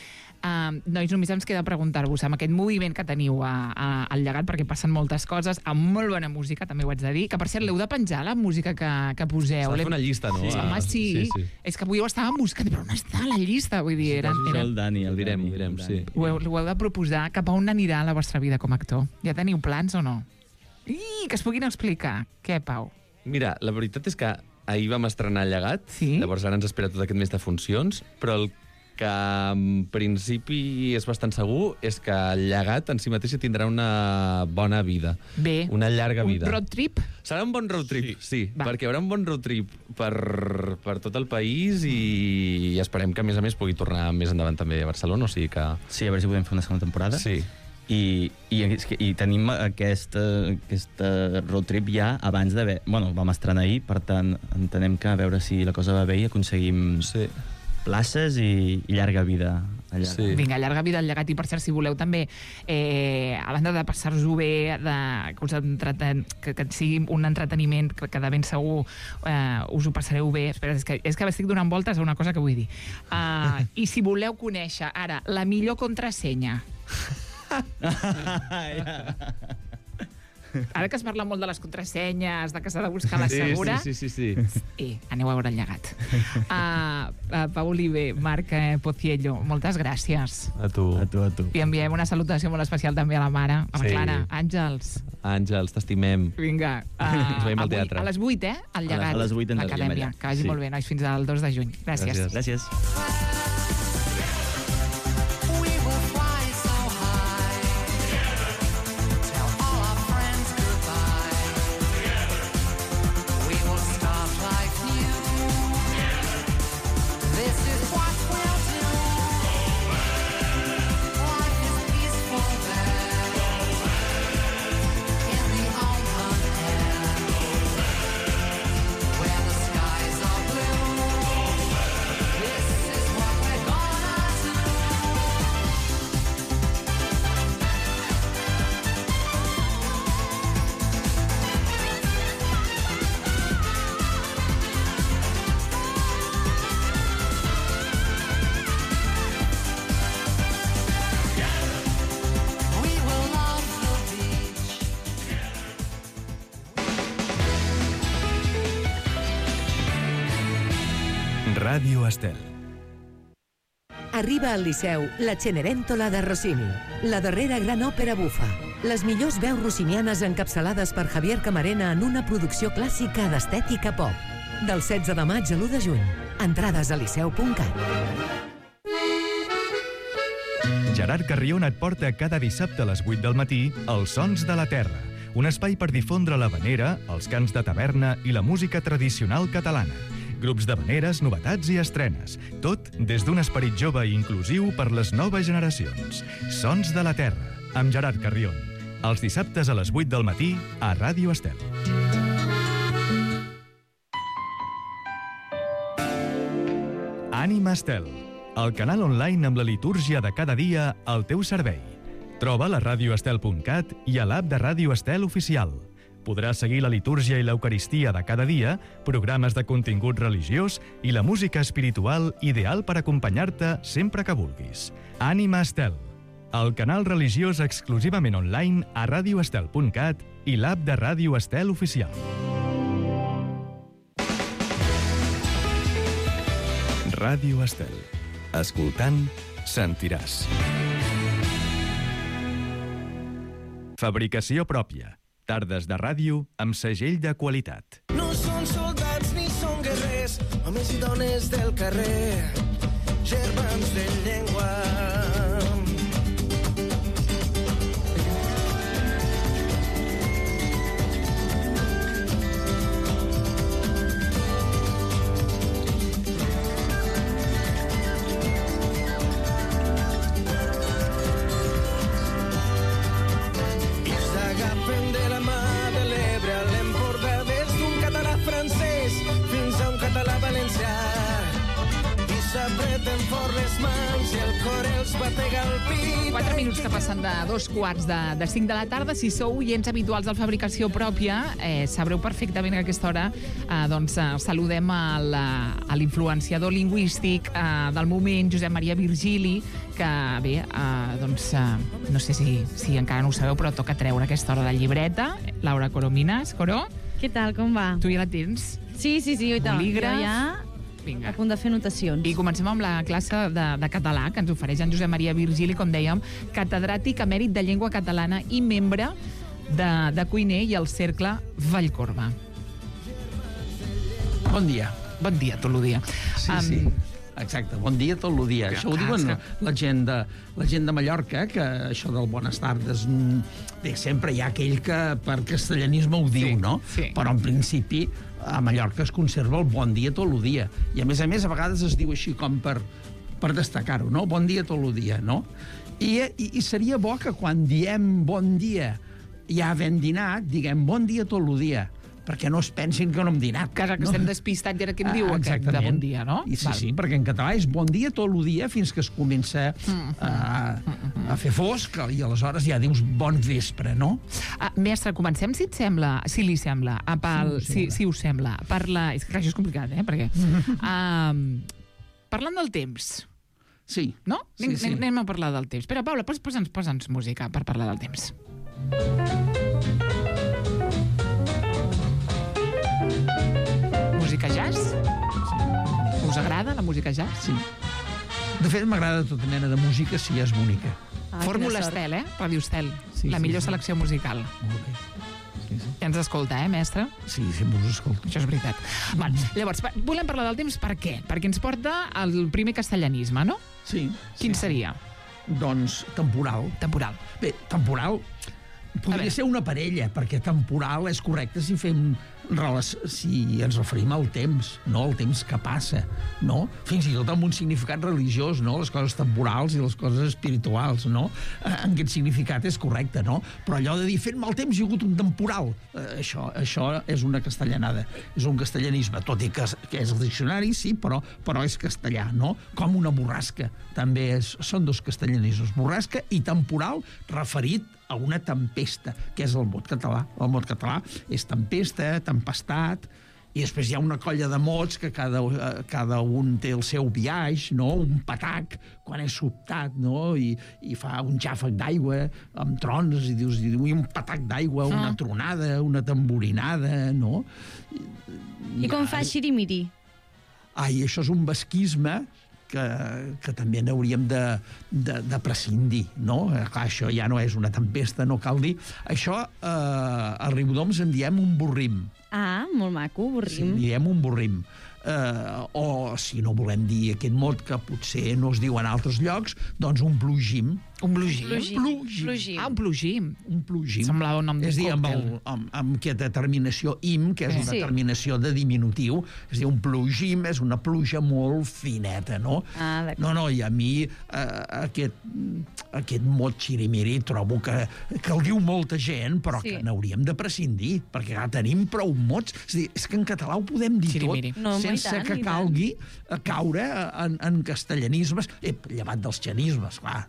Uh, nois, només ens queda preguntar-vos amb aquest moviment que teniu a, a, al Llegat, perquè passen moltes coses, amb molt bona música, també ho haig de dir, que per cert l'heu de penjar, la música que, que poseu. S'ha de fer L'hem- una llista, no? Sí, Ah, home, sí. sí, sí. És que avui ho estàvem buscant, però on està la llista? Vull dir, eren, Això eren... el Dani, el Ho direm, Dani, ho direm, el sí. Dani. Ho heu, ho heu de proposar. Cap a on anirà la vostra vida com a actor? Ja teniu plans o no? Ih, que es puguin explicar. Què, Pau? Mira, la veritat és que ahir vam estrenar Llegat, Sí? llavors ara ens espera tot aquest mes de funcions, però el que en principi és bastant segur és que el Llegat en si mateix tindrà una bona vida. Bé. Una llarga vida. Un road trip? Serà un bon road trip, sí, sí Va. perquè hi haurà un bon road trip per, per tot el país i esperem que, a més a més, pugui tornar més endavant també a Barcelona, o sigui que... Sí, a veure si podem fer una segona temporada. Sí. I, i, és que- i tenim aquesta, aquesta road trip ja abans d'haver... Bueno, vam estrenar ahir, per tant, entenem que a veure si la cosa va bé i aconseguim Sí. places i, i llarga vida allà. Sí. Vinga, llarga vida al Llegat. I per cert, si voleu també, eh, a banda de passar-vos-ho bé, de, que, us entreten, que, que sigui un entreteniment que, que de ben segur eh, us ho passareu bé. Espera, és que, és que estic donant voltes a una cosa que vull dir. Uh, I si voleu conèixer ara la millor contrasenya, ara que es parla molt de les contrasenyes, de que s'ha de buscar la segura, Sí, sí, sí, sí, sí. eh, aneu a veure el Llegat. Uh, uh, Pau Oliver, Marc eh, Pociello, moltes gràcies. A tu. A tu, a tu. I enviem una salutació molt especial també a la mare, a la Sí. Clara. Àngels, Àngels, t'estimem. vinga. Uh, Ens veiem al avui, teatre. a les vuit, eh? Al Llegat. A les vuit ens l'Acadèmia. veiem allà. Que vagi Sí. molt bé, nois, fins al dos de juny. Gràcies. Gràcies. Gràcies. We will start life new. Ràdio Estel. Arriba al Liceu la Cenerentola de Rossini, la darrera gran òpera bufa. Les millors veus rossinianes encapçalades per Javier Camarena en una producció clàssica d'estètica pop. Del setze de maig a l'u de juny. Entrades a liceu punt cat. Gerard Carrion et porta cada dissabte a les vuit del matí Els Sons de la Terra, un espai per difondre l'havanera, els cants de taverna i la música tradicional catalana. Grups d'havaneres, novetats i estrenes. Tot des d'un esperit jove i inclusiu per les noves generacions. Sons de la Terra, amb Gerard Carrion. Els dissabtes a les vuit del matí a Ràdio Estel. Ànima Estel, el canal online amb la litúrgia de cada dia al teu servei. Troba la ràdio estel punt cat i a l'app de Ràdio Estel Oficial. Podràs seguir la litúrgia i l'eucaristia de cada dia, programes de contingut religiós i la música espiritual ideal per acompanyar-te sempre que vulguis. Ànima Estel, el canal religiós exclusivament online a ràdio estel punt cat i l'app de Ràdio Estel Oficial. Ràdio Estel. Escoltant, sentiràs. Fabricació pròpia. Tardes de ràdio amb segell de qualitat. No són soldats ni són guerrers, homes i dones del carrer, germans de llengua. Quatre minuts que passen de dos quarts de, de cinc de la tarda. Si sou oients habituals de fabricació pròpia, eh, sabreu perfectament que a aquesta hora eh, doncs, eh, saludem a l'influenciador lingüístic eh, del moment, Josep Maria Virgili, que bé, eh, doncs, eh, no sé si, si encara no ho sabeu, però toca treure aquesta hora de llibreta. Laura Coromines. Coro? Què tal, com va? Tu ja la tens? Sí, sí, sí, i tant. Bolígraf. Jo ja Vinga. a punt de fer anotacions. I comencem amb la classe de, de català que ens ofereix en Josep Maria Virgili, com dèiem, catedràtic emèrit de llengua catalana i membre de, de Cuiner i el Cercle Vallcorba. Bon dia. Bon dia, tot el dia. Sí, um, sí. Exacte, bon dia tot el dia. Ja, Això ho diuen clar, la gent, de, la gent de Mallorca, que això del Bones tardes... Bé, sempre hi ha aquell que per castellanisme ho diu, Sí, no? sí. Però en principi a Mallorca es conserva el bon dia tot el dia. I a més a més a vegades es diu així com per, per destacar-ho, no? Bon dia tot el dia, no? I, i, I seria bo que quan diem bon dia ja havent dinat, diguem bon dia tot el dia, perquè no es pensin que no hem dinat. que, que no? estem despistats i ara què em diu Ah, aquest de bon dia, no? I sí, Val. sí, perquè en català és bon dia tot el dia fins que es comença a, a fer fosc i aleshores ja dius bon vespre, no? Ah, mestre, comencem, si et sembla, si li sembla, a pel, Sí, si, sembla. si us sembla, per la... És que això és complicat, eh? Perquè... um, parlant del temps, Sí. no? Sí, Anem, sí. anem a parlar del temps. Espera, Paula, pos- posa'ns posa'ns música per parlar del temps. Música jazz? Us agrada la música jazz? Sí. De fet, m'agrada tota mena de música si és bonica. Ah, Fórmula quina sort. Estel, eh? Ràdio Estel. Sí, la sí, millor sí. selecció musical. Molt bé. Sí, sí. Ja ens escolta, eh, mestre? Sí, sempre us escolto. Això és veritat. Val. Llavors, pa- volem parlar del temps per què? Perquè ens porta al primer castellanisme, no? Sí. Quin sí. seria? Doncs temporal. Temporal. Bé, temporal A podria veure. ser una parella, perquè temporal és correcte si fem relac- si ens referim al temps, no al temps que passa, no? Fins i tot amb un significat religiós, no? Les coses temporals i les coses espirituals, no? Eh, En aquest significat és correcte, no? Però allò de dir fent mal temps hi ha hagut un temporal, eh, això, això és una castellanada, és un castellanisme, tot i que, que és el diccionari, sí, però, però és castellà, no? Com una borrasca, també és, són dos castellanismes, borrasca i temporal referit a una tempesta, que és el mot català. El mot català és tempesta, tempestat, i després hi ha una colla de mots que cada, eh, cada un té el seu biaix, no? Un patac, quan és sobtat, no? I, i fa un xàfec d'aigua amb trons, i dius, i un patac d'aigua, una tronada, una tamborinada, no? I com fa xirimiri? ai, això és un basquisme que, que també n'hauríem de, de, de prescindir, no? Eh, clar, això ja no és una tempesta, no cal dir. Això, eh, a Riudoms en diem un borrim. Ah, molt maco, Sí, borrim. diem un borrim. Uh, o, si no volem dir aquest mot que potser no es diu en altres llocs, doncs un plugim. Un blugim? Plugim. Plugim. Plugim. Ah, un plugim. Un plugim. Semblava un nom d'un És a dir, amb, còctel. el, amb, amb aquesta terminació im, que és una Sí. terminació de diminutiu. És a dir, un plugim és una pluja molt fineta, no? Ah, d'acord. No, no, i a mi eh, aquest, aquest mot xirimiri trobo que, que el diu molta gent, però Sí. que n'hauríem de prescindir, perquè ja tenim prou mots. És a dir, és que en català ho podem dir Xirimiri. tot No, home, i sense tant, que i tant. calgui eh, caure en, en castellanismes, eh, llevat dels xenismes, clar.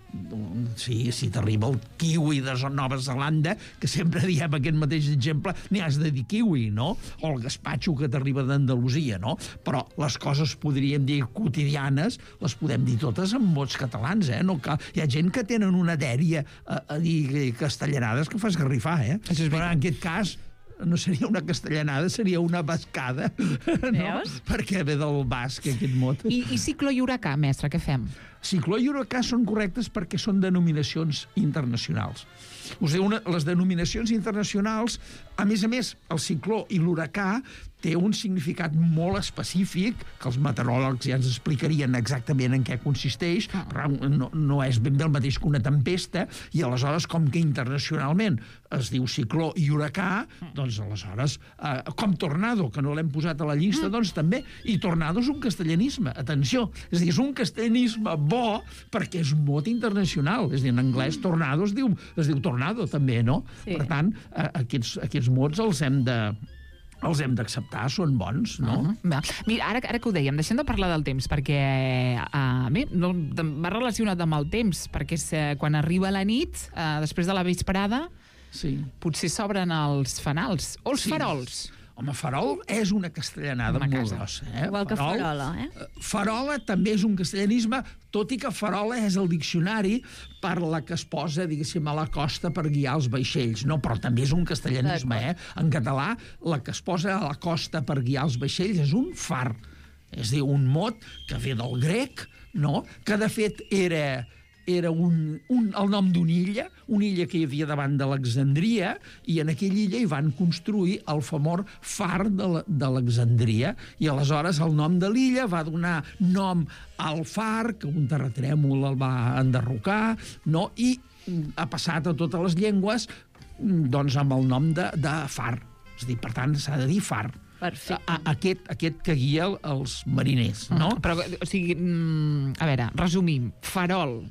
Si, si t'arriba el kiwi de Nova Zelanda, que sempre diem aquest mateix exemple, n'hi has de dir kiwi, no? O el gaspatxo que t'arriba d'Andalusia, no? Però les coses, podríem dir, quotidianes, les podem dir totes en mots catalans, eh? No cal... Hi ha gent que tenen una dèria a, a dir castellanades que fa esgarrifar, eh? Això és Però en aquest cas no seria una castellanada, seria una bascada, no? Veus? Perquè ve del basc, aquest mot. I, I ciclo i huracà, mestre, què fem? Cicló i huracà són correctes perquè són denominacions internacionals. Us diu, una, les denominacions internacionals, a més a més, el cicló i l'huracà té un significat molt específic, que els meteoròlegs ja ens explicarien exactament en què consisteix, però no, no és ben bé el mateix que una tempesta, i aleshores, com que internacionalment es diu cicló i huracà, doncs aleshores, eh, com tornado, que no l'hem posat a la llista, doncs també, i tornado és un castellanisme, atenció, és a dir, és un castellanisme bo perquè és mot internacional, és a dir, en anglès tornado es diu, es diu tornado també, no? Sí. Per tant, eh, aquests, aquests mots els hem de els hem d'acceptar, són bons, no? Uh -huh. Va. Mira, ara, ara que ho dèiem, deixem de parlar del temps, perquè uh, bé, no, va relacionat amb el temps, perquè és, uh, quan arriba la nit, uh, després de la vesprada, Sí. potser s'obren els fanals, o els Sí. farols. Home, farol és una castellanada Una molt casa. grossa, eh? Igual que Farol, farola, eh? Farola també és un castellanisme, tot i que farola és el diccionari per la que es posa, diguéssim, a la costa per guiar els vaixells, no? Però també és un castellanisme, eh? En català, la que es posa a la costa per guiar els vaixells és un far. És a dir, un mot que ve del grec, no? Que, de fet, era... era un, un, el nom d'una illa, una illa que hi havia davant d'Alexandria, i en aquella illa hi van construir el famós far d'Alexandria, i aleshores el nom de l'illa va donar nom al far, que un terratrèmol el va enderrocar, no? I ha passat a totes les llengües doncs, amb el nom de, de far. És a dir, per tant, s'ha de dir far. Perfecte. A, aquest, aquest que guia els mariners, no? Mm, però, o sigui, mm, a veure, resumim, farol.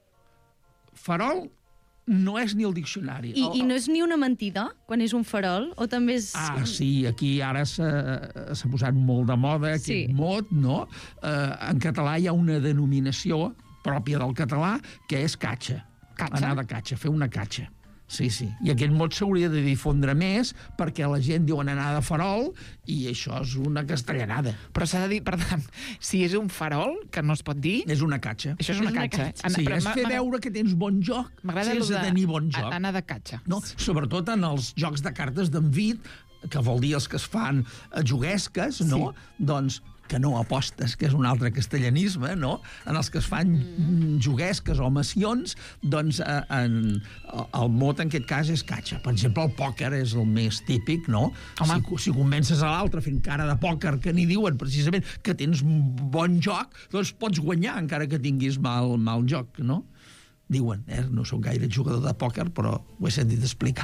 Farol no és ni el diccionari. I, El- I no és ni una mentida, quan és un farol? O també és... Ah, sí, aquí ara s'ha s'ha posat molt de moda aquest Sí. mot, no? Eh, en català hi ha una denominació pròpia del català que és catxa. Catxa? Anar de catxa, fer una catxa. Sí, sí. I aquest mot s'hauria de difondre més perquè la gent diu anar de farol i això és una castellanada. Però s'ha de dir, per tant, si és un farol, que no es pot dir, És una catxa. això és una És una catxa. catxa. eh? Sí, Però és m'ha- fer m'ha- veure que tens bon joc M'agrada lo sense de tenir bon joc. anar de catxa. No? Sobretot en els jocs de cartes d'envit, que vol dir els que es fan a juguesques, no? Doncs que no apostes, que és un altre castellanisme, no? En els que es fan mm. juguesques o macions, doncs eh, en, el mot en aquest cas és catxa. Per exemple, el pòquer és el més típic, no? Home. Si, si convences a l'altre fent cara de pòquer, que n'hi diuen precisament que tens bon joc, doncs pots guanyar encara que tinguis mal, mal joc, no? Diuen, eh? No sóc gaire jugador de pòquer, però ho he sentit explicar.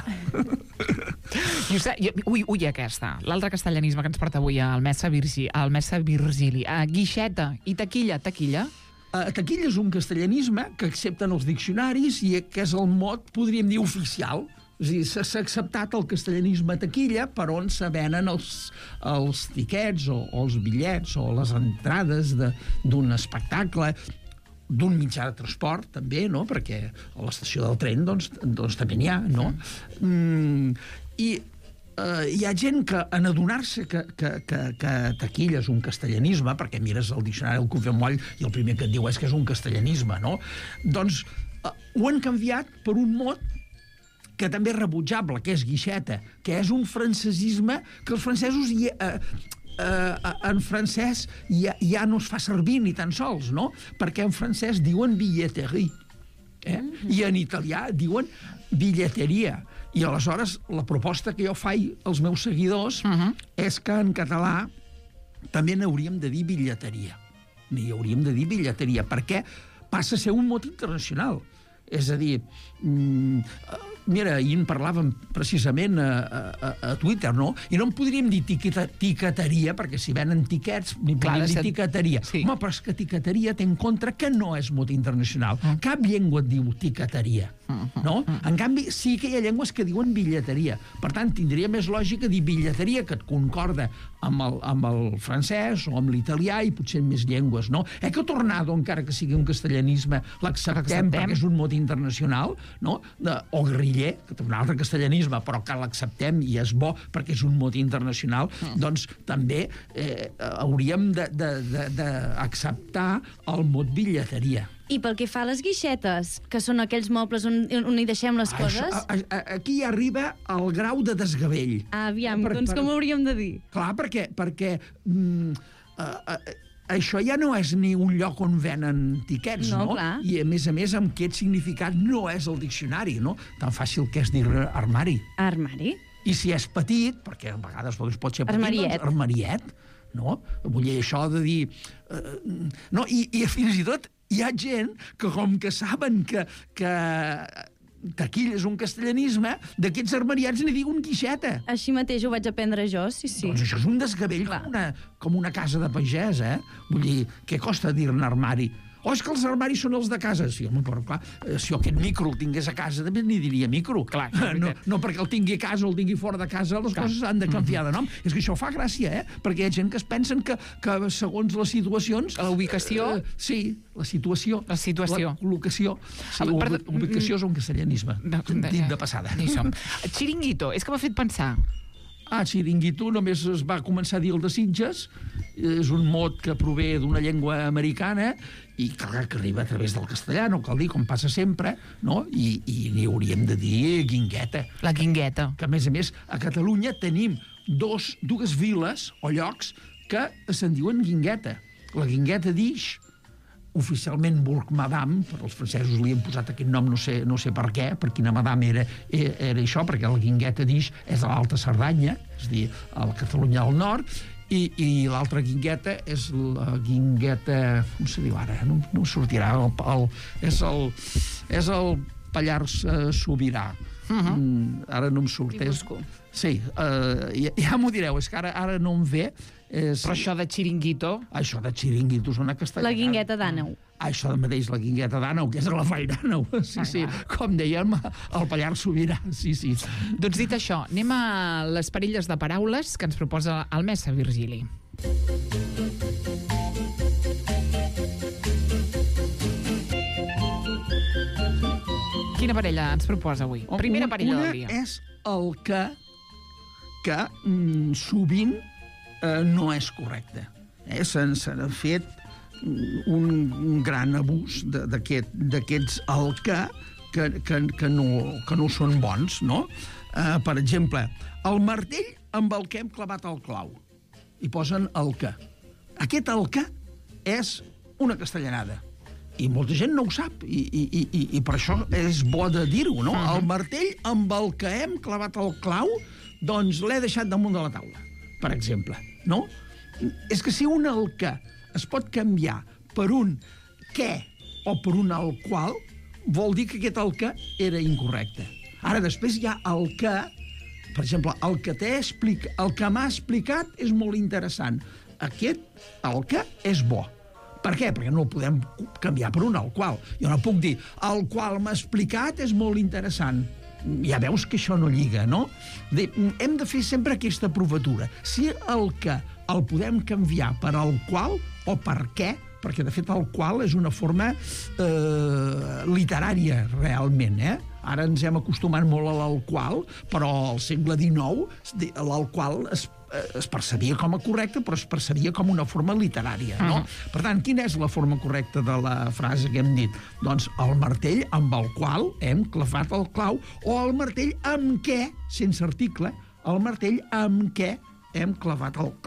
Just, ui, ui, aquesta. L'altre castellanisme que ens porta avui el mestre, Virgi, el mestre Virgili. Uh, guixeta i taquilla. Taquilla? Uh, taquilla és un castellanisme que accepten els diccionaris i que és el mot, podríem dir, oficial. És a dir, s'ha s'ha acceptat el castellanisme taquilla per on se venen els, els tiquets o, o els bitllets o les entrades de- d'un espectacle, d'un mitjà de transport, també, no? Perquè a l'estació del tren, doncs, doncs també n'hi ha, no? Mm, I eh, hi ha gent que, en adonar-se que, que, que, que taquilla és un castellanisme, perquè mires el diccionari del Confemoll i el primer que et diu és que és un castellanisme, no? Doncs eh, ho han canviat per un mot que també és rebutjable, que és guixeta, que és un francesisme que els francesos hi, eh, eh, en francès ja, ja no es fa servir ni tan sols, no? Perquè en francès diuen billetterie, eh? I en italià diuen bitlleteria. I aleshores la proposta que jo faig als meus seguidors uh -huh. és que en català també n'hauríem de dir bitlleteria. N'hi hauríem de dir bitlleteria, perquè passa a ser un mot internacional. És a dir, mm, mira, ahir en parlàvem precisament a, a, a Twitter, no? I no en podríem dir tiqueta, tiqueteria, perquè si venen tiquets, ni podríem dir tiqueteria. Sí. Home, però és que tiqueteria té en contra que no és mot internacional. Mm. Cap llengua et diu tiqueteria, mm. no? Mm. En canvi, sí que hi ha llengües que diuen bitlleteria. Per tant, tindria més lògica dir bitlleteria, que et concorda amb el, amb el francès o amb l'italià i potser en més llengües, no? Eh que tornado, encara que sigui un castellanisme, l'acceptem perquè és un mot internacional, no? De, o guerriller, que té un altre castellanisme, però que l'acceptem i és bo perquè és un mot internacional, mm. doncs també eh, hauríem d'acceptar el mot bitlleteria. I pel que fa a les guixetes, que són aquells mobles on, on hi deixem les coses... Això, a, a, aquí arriba el grau de desgavell. Ah, aviam, per, doncs per, com ho hauríem de dir? Clar, perquè, perquè mm, uh, uh, això ja no és ni un lloc on venen tiquets, no? no? I, a més a més, amb aquest significat no és el diccionari, no? Tan fàcil que és dir armari. Armari? I si és petit, perquè a vegades doncs, pot ser petit, armariet. Doncs armariet, no? Vull dir, això de dir... Uh, no, i, i fins i tot hi ha gent que, com que saben que, que taquilla és un castellanisme, d'aquests armariats n'hi diuen guixeta. Així mateix ho vaig aprendre jo, sí, sí. Doncs això és un desgavell com una, com una casa de pagès, eh? Vull dir, què costa dir-ne armari? O és que els armaris són els de casa? Sí, home, però clar, si jo aquest micro el tingués a casa, també n'hi diria micro. Clar, no, no perquè el tingui a casa o el tingui fora de casa, les clar. Coses han de canviar de nom. Mm-hmm. És que això fa gràcia, eh? Perquè hi ha gent que es pensen que, que segons les situacions... La ubicació? Eh, sí, la situació. La situació. La col·locació. Sí, ah, per... ubicació és un castellanisme. No, dit de passada. Ni som. Chiringuito, és que m'ha fet pensar... Ah, Chiringuito només es va començar a dir el de Sitges, és un mot que prové d'una llengua americana i clar, que arriba a través del castellà, no cal dir, com passa sempre, no? I, i n'hi hauríem de dir guingueta. La guingueta. Que, a més a més, a Catalunya tenim dos, dues viles o llocs que se'n diuen guingueta. La guingueta d'Ix, oficialment Bourg Madame, però els francesos li han posat aquest nom, no sé, no sé per què, per quina madame era, era això, perquè la guingueta d'Ix és a l'Alta Cerdanya, és a dir, a la Catalunya del Nord, i, i l'altra guingueta és la guingueta... com se diu ara? No, no sortirà. El, el, és, el, és el Pallars uh, Sobirà. Uh-huh. Mm, ara no em surt. És, sí, uh, ja, ja m'ho direu, és que ara, ara no em ve. És... Però això de xiringuito... Això de xiringuito és una castellana. La guingueta d'Àneu. Ah, això de mateix, la guingueta d'Àneu, que és a la Vall d'Àneu. Sí, sí, com dèiem, el Pallars Sobirà. Sí, sí. Doncs dit això, anem a les parelles de paraules que ens proposa el mestre Virgili. Quina parella ens proposa avui? Primera parella del dia. Una és el que, que mm, sovint eh, no és correcte. Eh? Se'n s'ha fet un, un gran abús d'aquests aquest, el que, que, que, que, no, que no són bons, no? Eh, per exemple, el martell amb el que hem clavat el clau. I posen el que. Aquest el que és una castellanada. I molta gent no ho sap, i, i, i, i per això és bo de dir-ho, no? Uh-huh. El martell amb el que hem clavat el clau, doncs l'he deixat damunt de la taula, per exemple, no? És que si un el que es pot canviar per un què o per un el qual, vol dir que aquest el que era incorrecte. Ara, després hi ha el que, per exemple, el que t'he explicat, el que m'ha explicat és molt interessant. Aquest, el que, és bo. Per què? Perquè no el podem canviar per un al qual. Jo no puc dir, el qual m'ha explicat és molt interessant. Ja veus que això no lliga, no? De, hem de fer sempre aquesta provatura. Si el que el podem canviar per el qual o per què, perquè de fet el qual és una forma eh, literària realment, eh? Ara ens hem acostumat molt a l'alqual, però al segle dinou l'alqual es, es percebia com a correcte, però es percebia com una forma literària, no? Uh-huh. Per tant, quina és la forma correcta de la frase que hem dit? Doncs el martell amb el qual hem clavat el clau, o el martell amb què, sense article, el martell amb què hem clavat el clau.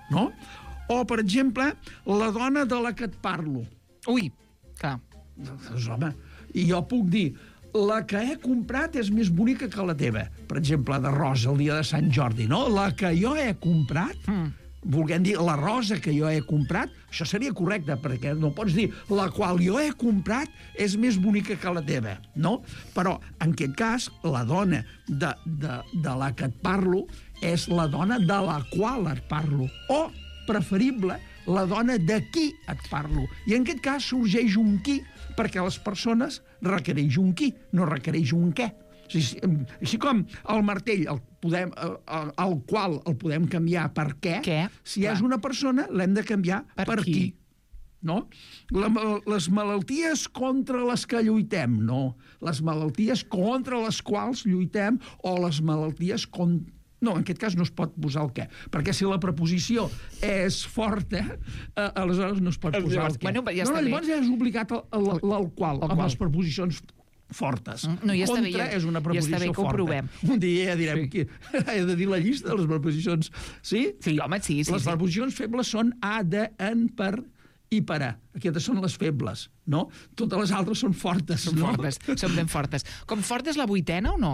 no? O, per exemple, la dona de la que et parlo. Ui, clar. Doncs, home, i jo puc dir, la que he comprat és més bonica que la teva. Per exemple, de rosa, el dia de Sant Jordi, no? La que jo he comprat, mm. volguem dir la rosa que jo he comprat, això seria correcte, perquè no pots dir la qual jo he comprat és més bonica que la teva, no? Però, en aquest cas, la dona de, de, de la que et parlo és la dona de la qual et parlo. O, preferible, la dona de qui et parlo. I en aquest cas sorgeix un qui, perquè les persones requereix un qui, no requereix un què. Així, així com el martell, el, podem, el, el qual el podem canviar per què, què? Si Clar. És una persona, l'hem de canviar per, per qui. qui. No? La, les malalties contra les que lluitem, no. Les malalties contra les quals lluitem o les malalties contra... No, en aquest cas no es pot posar el què, perquè si la preposició és forta, eh, aleshores no es pot posar el què. Bueno, ja no, no, llavors ja és obligat el, el, el, el qual, amb les preposicions fortes. No, ja està bé, Contra és una preposició ja està bé que ho forta. provem. Un dia ja direm sí. que he de dir la llista de les preposicions. Sí? Sí, home, sí, sí. Les sí. preposicions febles són a, de, en, per i per a. Aquestes són les febles, no? Totes les altres són fortes. Són no? fortes, són ben fortes. Com forta és la vuitena o no?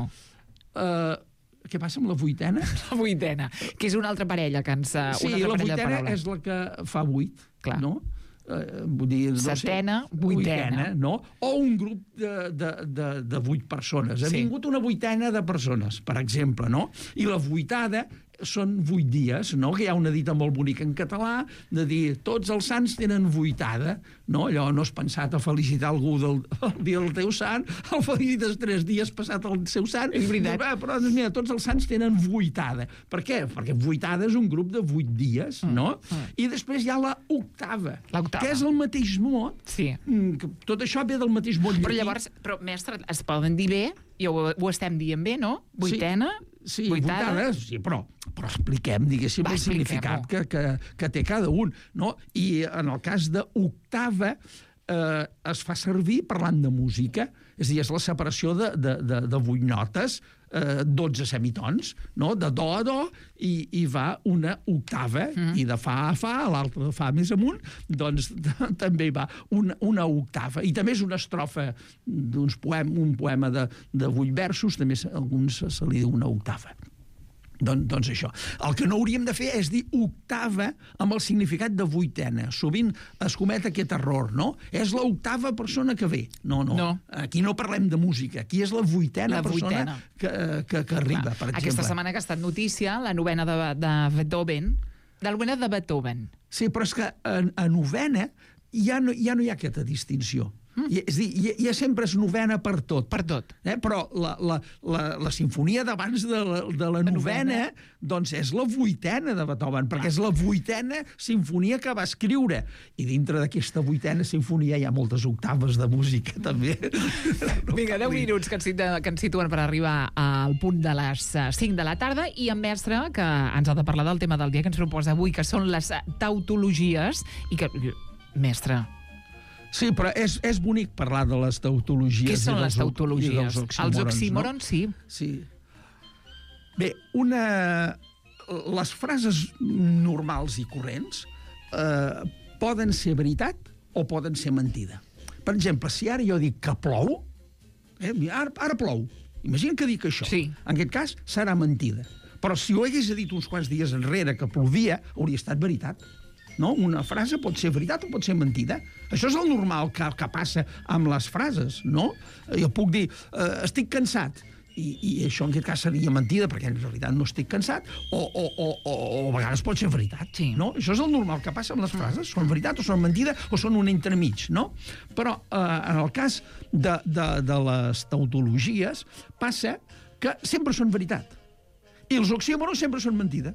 Uh, què passa amb la vuitena? La vuitena, que és una altra parella que ens... Sí, la vuitena és la que fa vuit, Clar. no? Eh, vull dir, no Setena, sé, vuitena. vuitena, no? O un grup de, de, de, de vuit persones. Ha sí. vingut una vuitena de persones, per exemple, no? I la vuitada són vuit dies, no? Que hi ha una dita molt bonica en català de dir tots els sants tenen vuitada, no? Allò no has pensat a felicitar algú del, el dia del teu sant, el felicites tres dies passat el seu sant. És veritat. Però, però mira, tots els sants tenen vuitada. Per què? Perquè vuitada és un grup de vuit dies, mm. no? Mm. I després hi ha la octava, que és el mateix mot. Sí. Tot això ve del mateix mot llatí. Però llavors, però, mestre, es poden dir bé, i ho, ho estem dient bé, no? Vuitena, sí, sí, vuitada... vuitada, sí, però, però expliquem, diguéssim, Va, el significat que, que, que té cada un, no? I en el cas d'octava eh, es fa servir parlant de música, és a dir, és la separació de, de, de, de vuit notes, eh, dotze semitons, no? De do a do, i, i va una octava, mm. i de fa a fa, l'altra de fa més amunt, doncs també va una, una octava. I també és una estrofa d'uns poem, un poema de, de vuit versos, també a alguns se li diu una octava. Doncs, doncs això. El que no hauríem de fer és dir octava amb el significat de vuitena. Sovint es comet aquest error, no? És l'octava persona que ve. No, no, no. Aquí no parlem de música. Aquí és la vuitena, la vuitena. persona que, que, que arriba, Clar. per exemple. Aquesta setmana que ha estat notícia, la novena de, de Beethoven, de la novena de Beethoven. Sí, però és que a, a novena ja no, ja no hi ha aquesta distinció. Mm. I, és a dir, ja, ja sempre és novena per tot. Per tot. Eh? Però la, la, la, la sinfonia d'abans de, la, de la, la novena, novena, doncs és la vuitena de Beethoven, perquè és la vuitena sinfonia que va escriure. I dintre d'aquesta vuitena sinfonia hi ha moltes octaves de música, també. No Vinga, deu minuts que ens, que ens situen per arribar al punt de les cinc de la tarda, i en mestre, que ens ha de parlar del tema del dia que ens proposa avui, que són les tautologies, i que... Mestre... Sí, però és, és bonic parlar de les tautologies. Què són les tautologies? Oxímorons, Els oxímorons, no? sí. Sí. Bé, una... les frases normals i corrents eh, poden ser veritat o poden ser mentida. Per exemple, si ara jo dic que plou, eh, ara, ara plou, imagina que dic això. Sí. En aquest cas serà mentida. Però si ho hagués dit uns quants dies enrere que plovia, hauria estat veritat. No? Una frase pot ser veritat o pot ser mentida. Això és el normal que, que passa amb les frases, no? Jo puc dir, eh, estic cansat, i, i això en aquest cas seria mentida, perquè en realitat no estic cansat, o, o, o, o, o a vegades pot ser veritat, sí. no? Això és el normal que passa amb les frases, són veritat o són mentida o són un entremig, no? Però eh, en el cas de, de, de les tautologies passa que sempre són veritat. I els oxímorons sempre són mentida.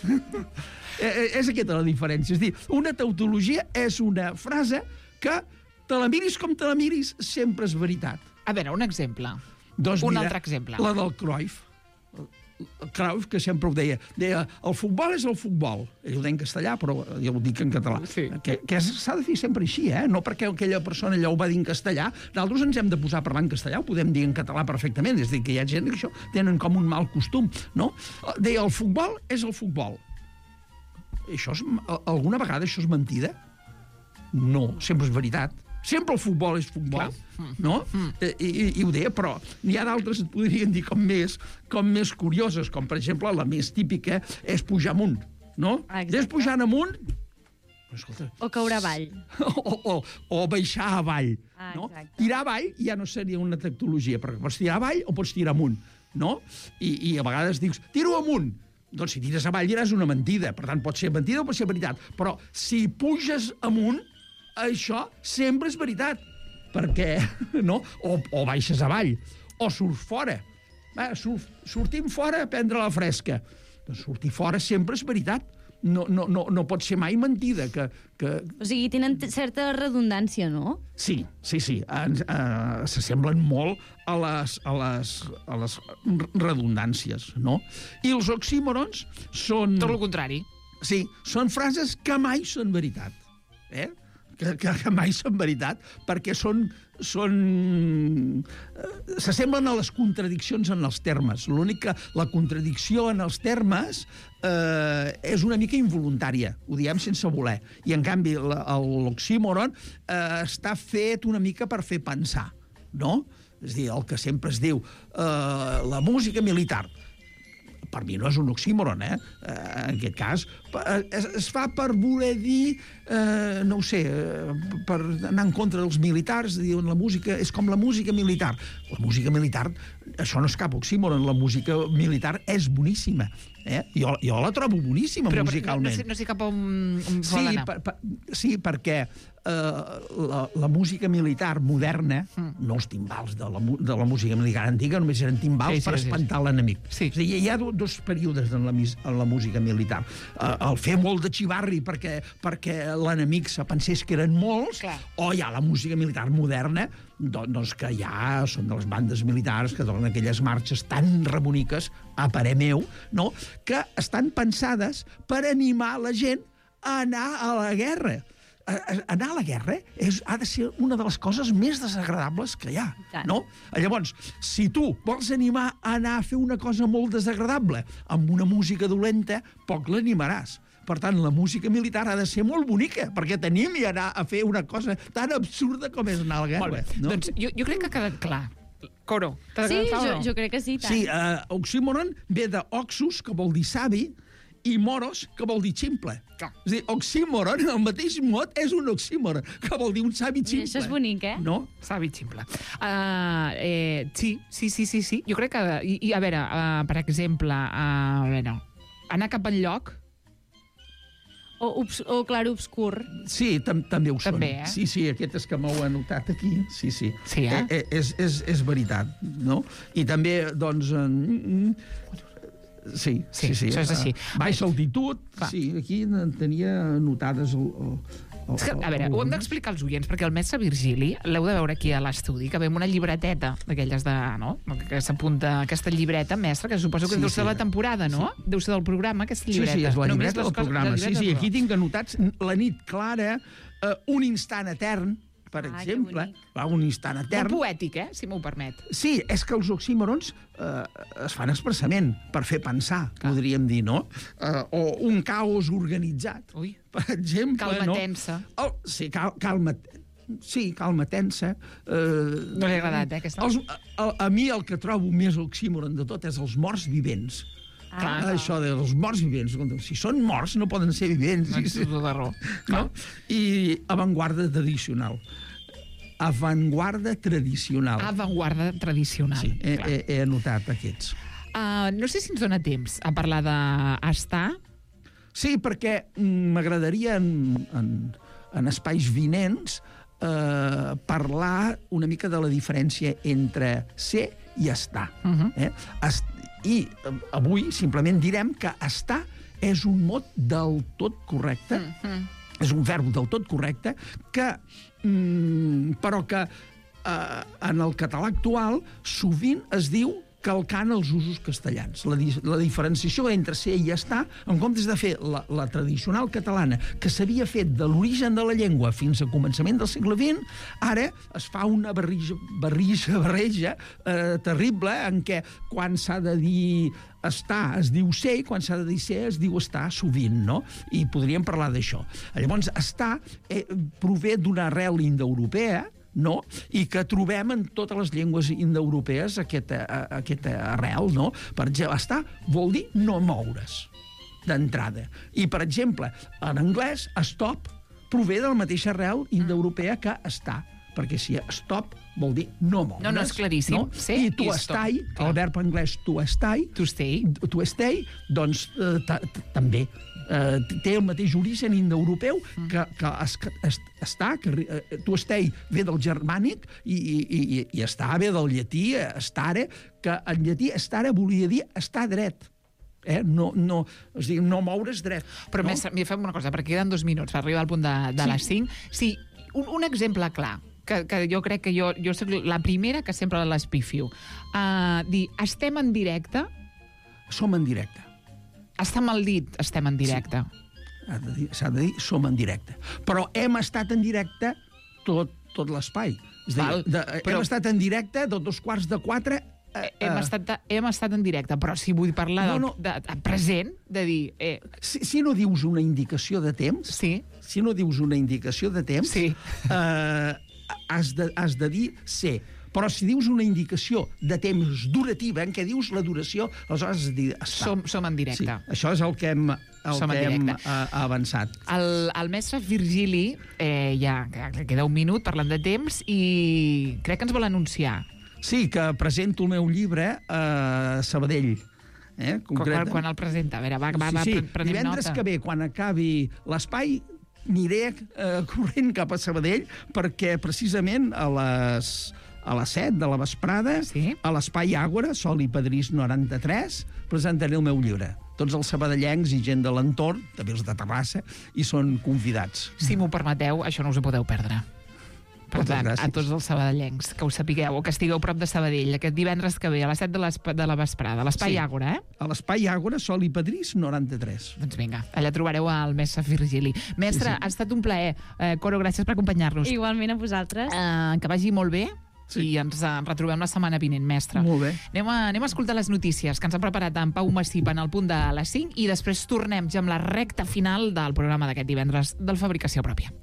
És aquesta la diferència. És dir, una tautologia és una frase que te la miris com te la miris, sempre és veritat. A veure, un exemple. Doncs un mira, altre exemple. La del Cruyff. El Cruyff, que sempre ho deia. Deia, el futbol és el futbol. Ell ho deia en castellà, però jo ho dic en català. Sí. Que, que s'ha de dir sempre així, eh? No perquè aquella persona allò ho va dir en castellà. Nosaltres ens hem de posar a parlar en castellà, ho podem dir en català perfectament. És a dir, que hi ha gent que això tenen com un mal costum, no? Deia, el futbol és el futbol. això és, alguna vegada això és mentida? No, sempre és veritat. Sempre el futbol és futbol, no? I, i, i ho deia, però n'hi ha d'altres, et podrien dir, com més, com més curioses, com, per exemple, la més típica és pujar amunt, no? Exacte. És pujant amunt... Escolta, o caure avall. O, o, o baixar avall. Ah, no? exacte. Tirar avall ja no seria una tectologia, perquè pots tirar avall o pots tirar amunt, no? I, i a vegades dius, tiro amunt. Doncs si tires avall ja és una mentida. Per tant, pot ser mentida o pot ser veritat. Però si puges amunt, això sempre és veritat. Perquè, no? O, o baixes avall. O surts fora. Va, sur, sortim fora a prendre la fresca. Doncs sortir fora sempre és veritat. No, no, no, no pot ser mai mentida. Que, que... O sigui, tenen certa redundància, no? Sí, sí, sí. Ens, eh, s'assemblen molt a les, a, les, a les redundàncies, no? I els oxímorons són... Tot el contrari. Sí, són frases que mai són veritat. Eh? Que, que, que mai són veritat, perquè són... són eh, s'assemblen a les contradiccions en els termes. L'únic que la contradicció en els termes eh, és una mica involuntària, ho diem sense voler. I, en canvi, l'oxímoron eh, està fet una mica per fer pensar, no? És a dir, el que sempre es diu eh, la música militar. Per mi no és un oxímoron, eh? En aquest cas, es, es fa per voler dir, eh, no ho sé, per anar en contra dels militars, diuen la música és com la música militar. La música militar, això no és cap oxímoron, la música militar és boníssima. Eh? Jo, jo la trobo boníssima, però, musicalment. Però no, no, sé, no sé cap on, on sí, vol anar. Per, per, sí, perquè eh, la, la música militar moderna, mm. no els timbals de la, de la música militar antiga, només eren timbals sí, sí, per espantar sí, sí. l'enemic. Sí. És a dir, hi ha dos períodes en la, en la música militar. Eh, el fer molt de xivarri perquè, perquè l'enemic se pensés que eren molts, Clar. o hi ha la música militar moderna, doncs que ja són de les bandes militars que donen aquelles marxes tan reboniques, a parer meu, no? Que estan pensades per animar la gent a anar a la guerra. A, a, anar a la guerra és, ha de ser una de les coses més desagradables que hi ha, no? Llavors, si tu vols animar a anar a fer una cosa molt desagradable amb una música dolenta, poc l'animaràs. Per tant, la música militar ha de ser molt bonica, perquè t'animi a anar a fer una cosa tan absurda com és anar a la guerra. No? Doncs jo, jo crec que ha quedat clar. Coro, t'ha sí, quedat clar jo, o no? jo crec que sí, tant. Sí, uh, oxímoron ve de oxus, que vol dir savi, i moros, que vol dir ximple. Clar. És a dir, oxímoron, el mateix mot, és un oxímoron, que vol dir un savi ximple. Això és bonic, eh? No? Savi ximple. Uh, eh, sí, sí, sí, sí, sí. Jo crec que... I, i a veure, uh, per exemple, uh, a veure, anar cap enlloc... O, obs o clar-obscur. Sí, tam també ho també, són. Eh? Sí, sí, aquest és que m'ho he anotat aquí. Sí, sí. Sí, eh? eh, és, és, és veritat, no? I també, doncs... Eh, sí, sí, sí. Això és així. Uh, baixa altitud, Clar. sí, aquí tenia anotades... El, el, És que, a veure, ho hem d'explicar als oients, perquè el mestre Virgili l'heu de veure aquí a l'estudi, que ve amb una llibreteta d'aquelles de... no? Que s'apunta aquesta llibreta, mestre, que suposo que sí, deu ser sí. de la temporada, no? Sí. Deu ser del programa, aquesta llibreta. Sí, sí, és la Només llibreta del programa. Sí, sí, aquí tinc anotats la nit clara, uh, un instant etern, per ah, exemple, va, un instant etern. Molt poètic, eh, si m'ho permet. Sí, és que els oxímorons eh, es fan expressament per fer pensar, Clar. podríem dir, no? Eh, o un caos organitzat, Ui. per exemple. Calma no? tensa. Oh, sí, cal, calma, sí, calma tensa. Eh, no li ha agradat, eh, aquesta? Els, a, a mi el que trobo més oxímoron de tot és els morts vivents. Ah, Clar, això dels morts vivents. Si són morts, no poden ser vivents. No, sí, de raó. No? I avantguarda tradicional. Avantguarda tradicional. Avantguarda tradicional. Sí, he, he, he anotat aquests. Uh, no sé si ens dona temps a parlar d'estar. Sí, perquè m'agradaria en, en, en espais vinents eh, parlar una mica de la diferència entre ser i estar. Uh-huh. eh? Est I eh, avui simplement direm que estar és un mot del tot correcte, uh-huh. és un verb del tot correcte, que, mm, però que eh, en el català actual sovint es diu calcant els usos castellans. La, di la diferenciació entre ser i estar, en comptes de fer la, la tradicional catalana, que s'havia fet de l'origen de la llengua fins a començament del segle vint, ara es fa una barrija, barrija, barreja eh, terrible en què quan s'ha de dir estar es diu ser i quan s'ha de dir ser es diu estar sovint, no? I podríem parlar d'això. Llavors, estar eh, prové d'una arrel indoeuropea, no? I que trobem en totes les llengües indoeuropees aquesta, aquesta arrel, no? Per exemple, estar vol dir no moure's, d'entrada. I, per exemple, en anglès, stop prové de la mateixa arrel indoeuropea que estar, perquè si stop vol dir no moure's. No, no, és claríssim. No? Sí, I tu i estai, stop, el verb anglès to estai, to stay, to stay doncs eh, també eh, té el mateix origen indoeuropeu que, que es, es, està, que eh, to stay ve del germànic i, i, i, i estar ve del llatí, estare, que en llatí estare volia dir estar dret. Eh? No, no, és dir, no moure's dret. Però, no? mestre, fem una cosa, perquè queden dos minuts per arribar al punt de, de Sí. les cinc. Sí, un, un exemple clar, que, que jo crec que jo, jo soc la primera que sempre l'espifio. Uh, dir, estem en directe... Som en directe. Està mal dit, estem en directe. S'ha de, dir, de dir, som en directe. Però hem estat en directe tot, tot l'espai. És a Val, dir, de, però- hem estat en directe de dos quarts de quatre... Eh, Hem, eh, estat, hem estat en directe, però si vull parlar No, del, no. de, de present, de dir... Eh, si, si no dius una indicació de temps... Sí. Si no dius una indicació de temps... Sí. Eh, has, de, has de dir ser. Però si dius una indicació de temps durativa, en què dius la duració, aleshores has de dir estar. som, som en directe. Sí, això és el que hem, el Som en que hem directe. uh, avançat. El, el mestre Virgili, eh, ja que queda un minut parlant de temps, i crec que ens vol anunciar. Sí, que presento el meu llibre a Sabadell. Eh, Quan, quan el presenta? A veure, va, va, va sí, sí. prenem Divendres nota. que ve, quan acabi l'espai, aniré eh, corrent cap a Sabadell perquè precisament a les, a les set de la vesprada, sí? a l'Espai Àgora, Sol i Padrís noranta-tres, presentaré el meu llibre. Tots els sabadellencs i gent de l'entorn, també els de Terrassa, hi són convidats. Si m'ho permeteu, això no us ho podeu perdre. Per Moltes tant, gràcies. a tots els sabadellencs, que ho sapigueu, o que estigueu prop de Sabadell, aquest divendres que ve, a les set de, de la vesprada, a l'Espai Sí. Àgora, eh? A l'Espai Àgora, Sol i Padrís noranta-tres. Doncs vinga, allà trobareu el mestre Virgili. Mestre, sí, sí. ha estat un plaer. Eh, Coro, gràcies per acompanyar-nos. Igualment a vosaltres. Eh, que vagi molt bé. Sí. I ens uh, retrobem la setmana vinent, mestre. Molt bé. Anem a, anem a escoltar les notícies que ens han preparat en Pau Massip en el punt de les cinc i després tornem ja amb la recta final del programa d'aquest divendres del Fabricació Pròpia.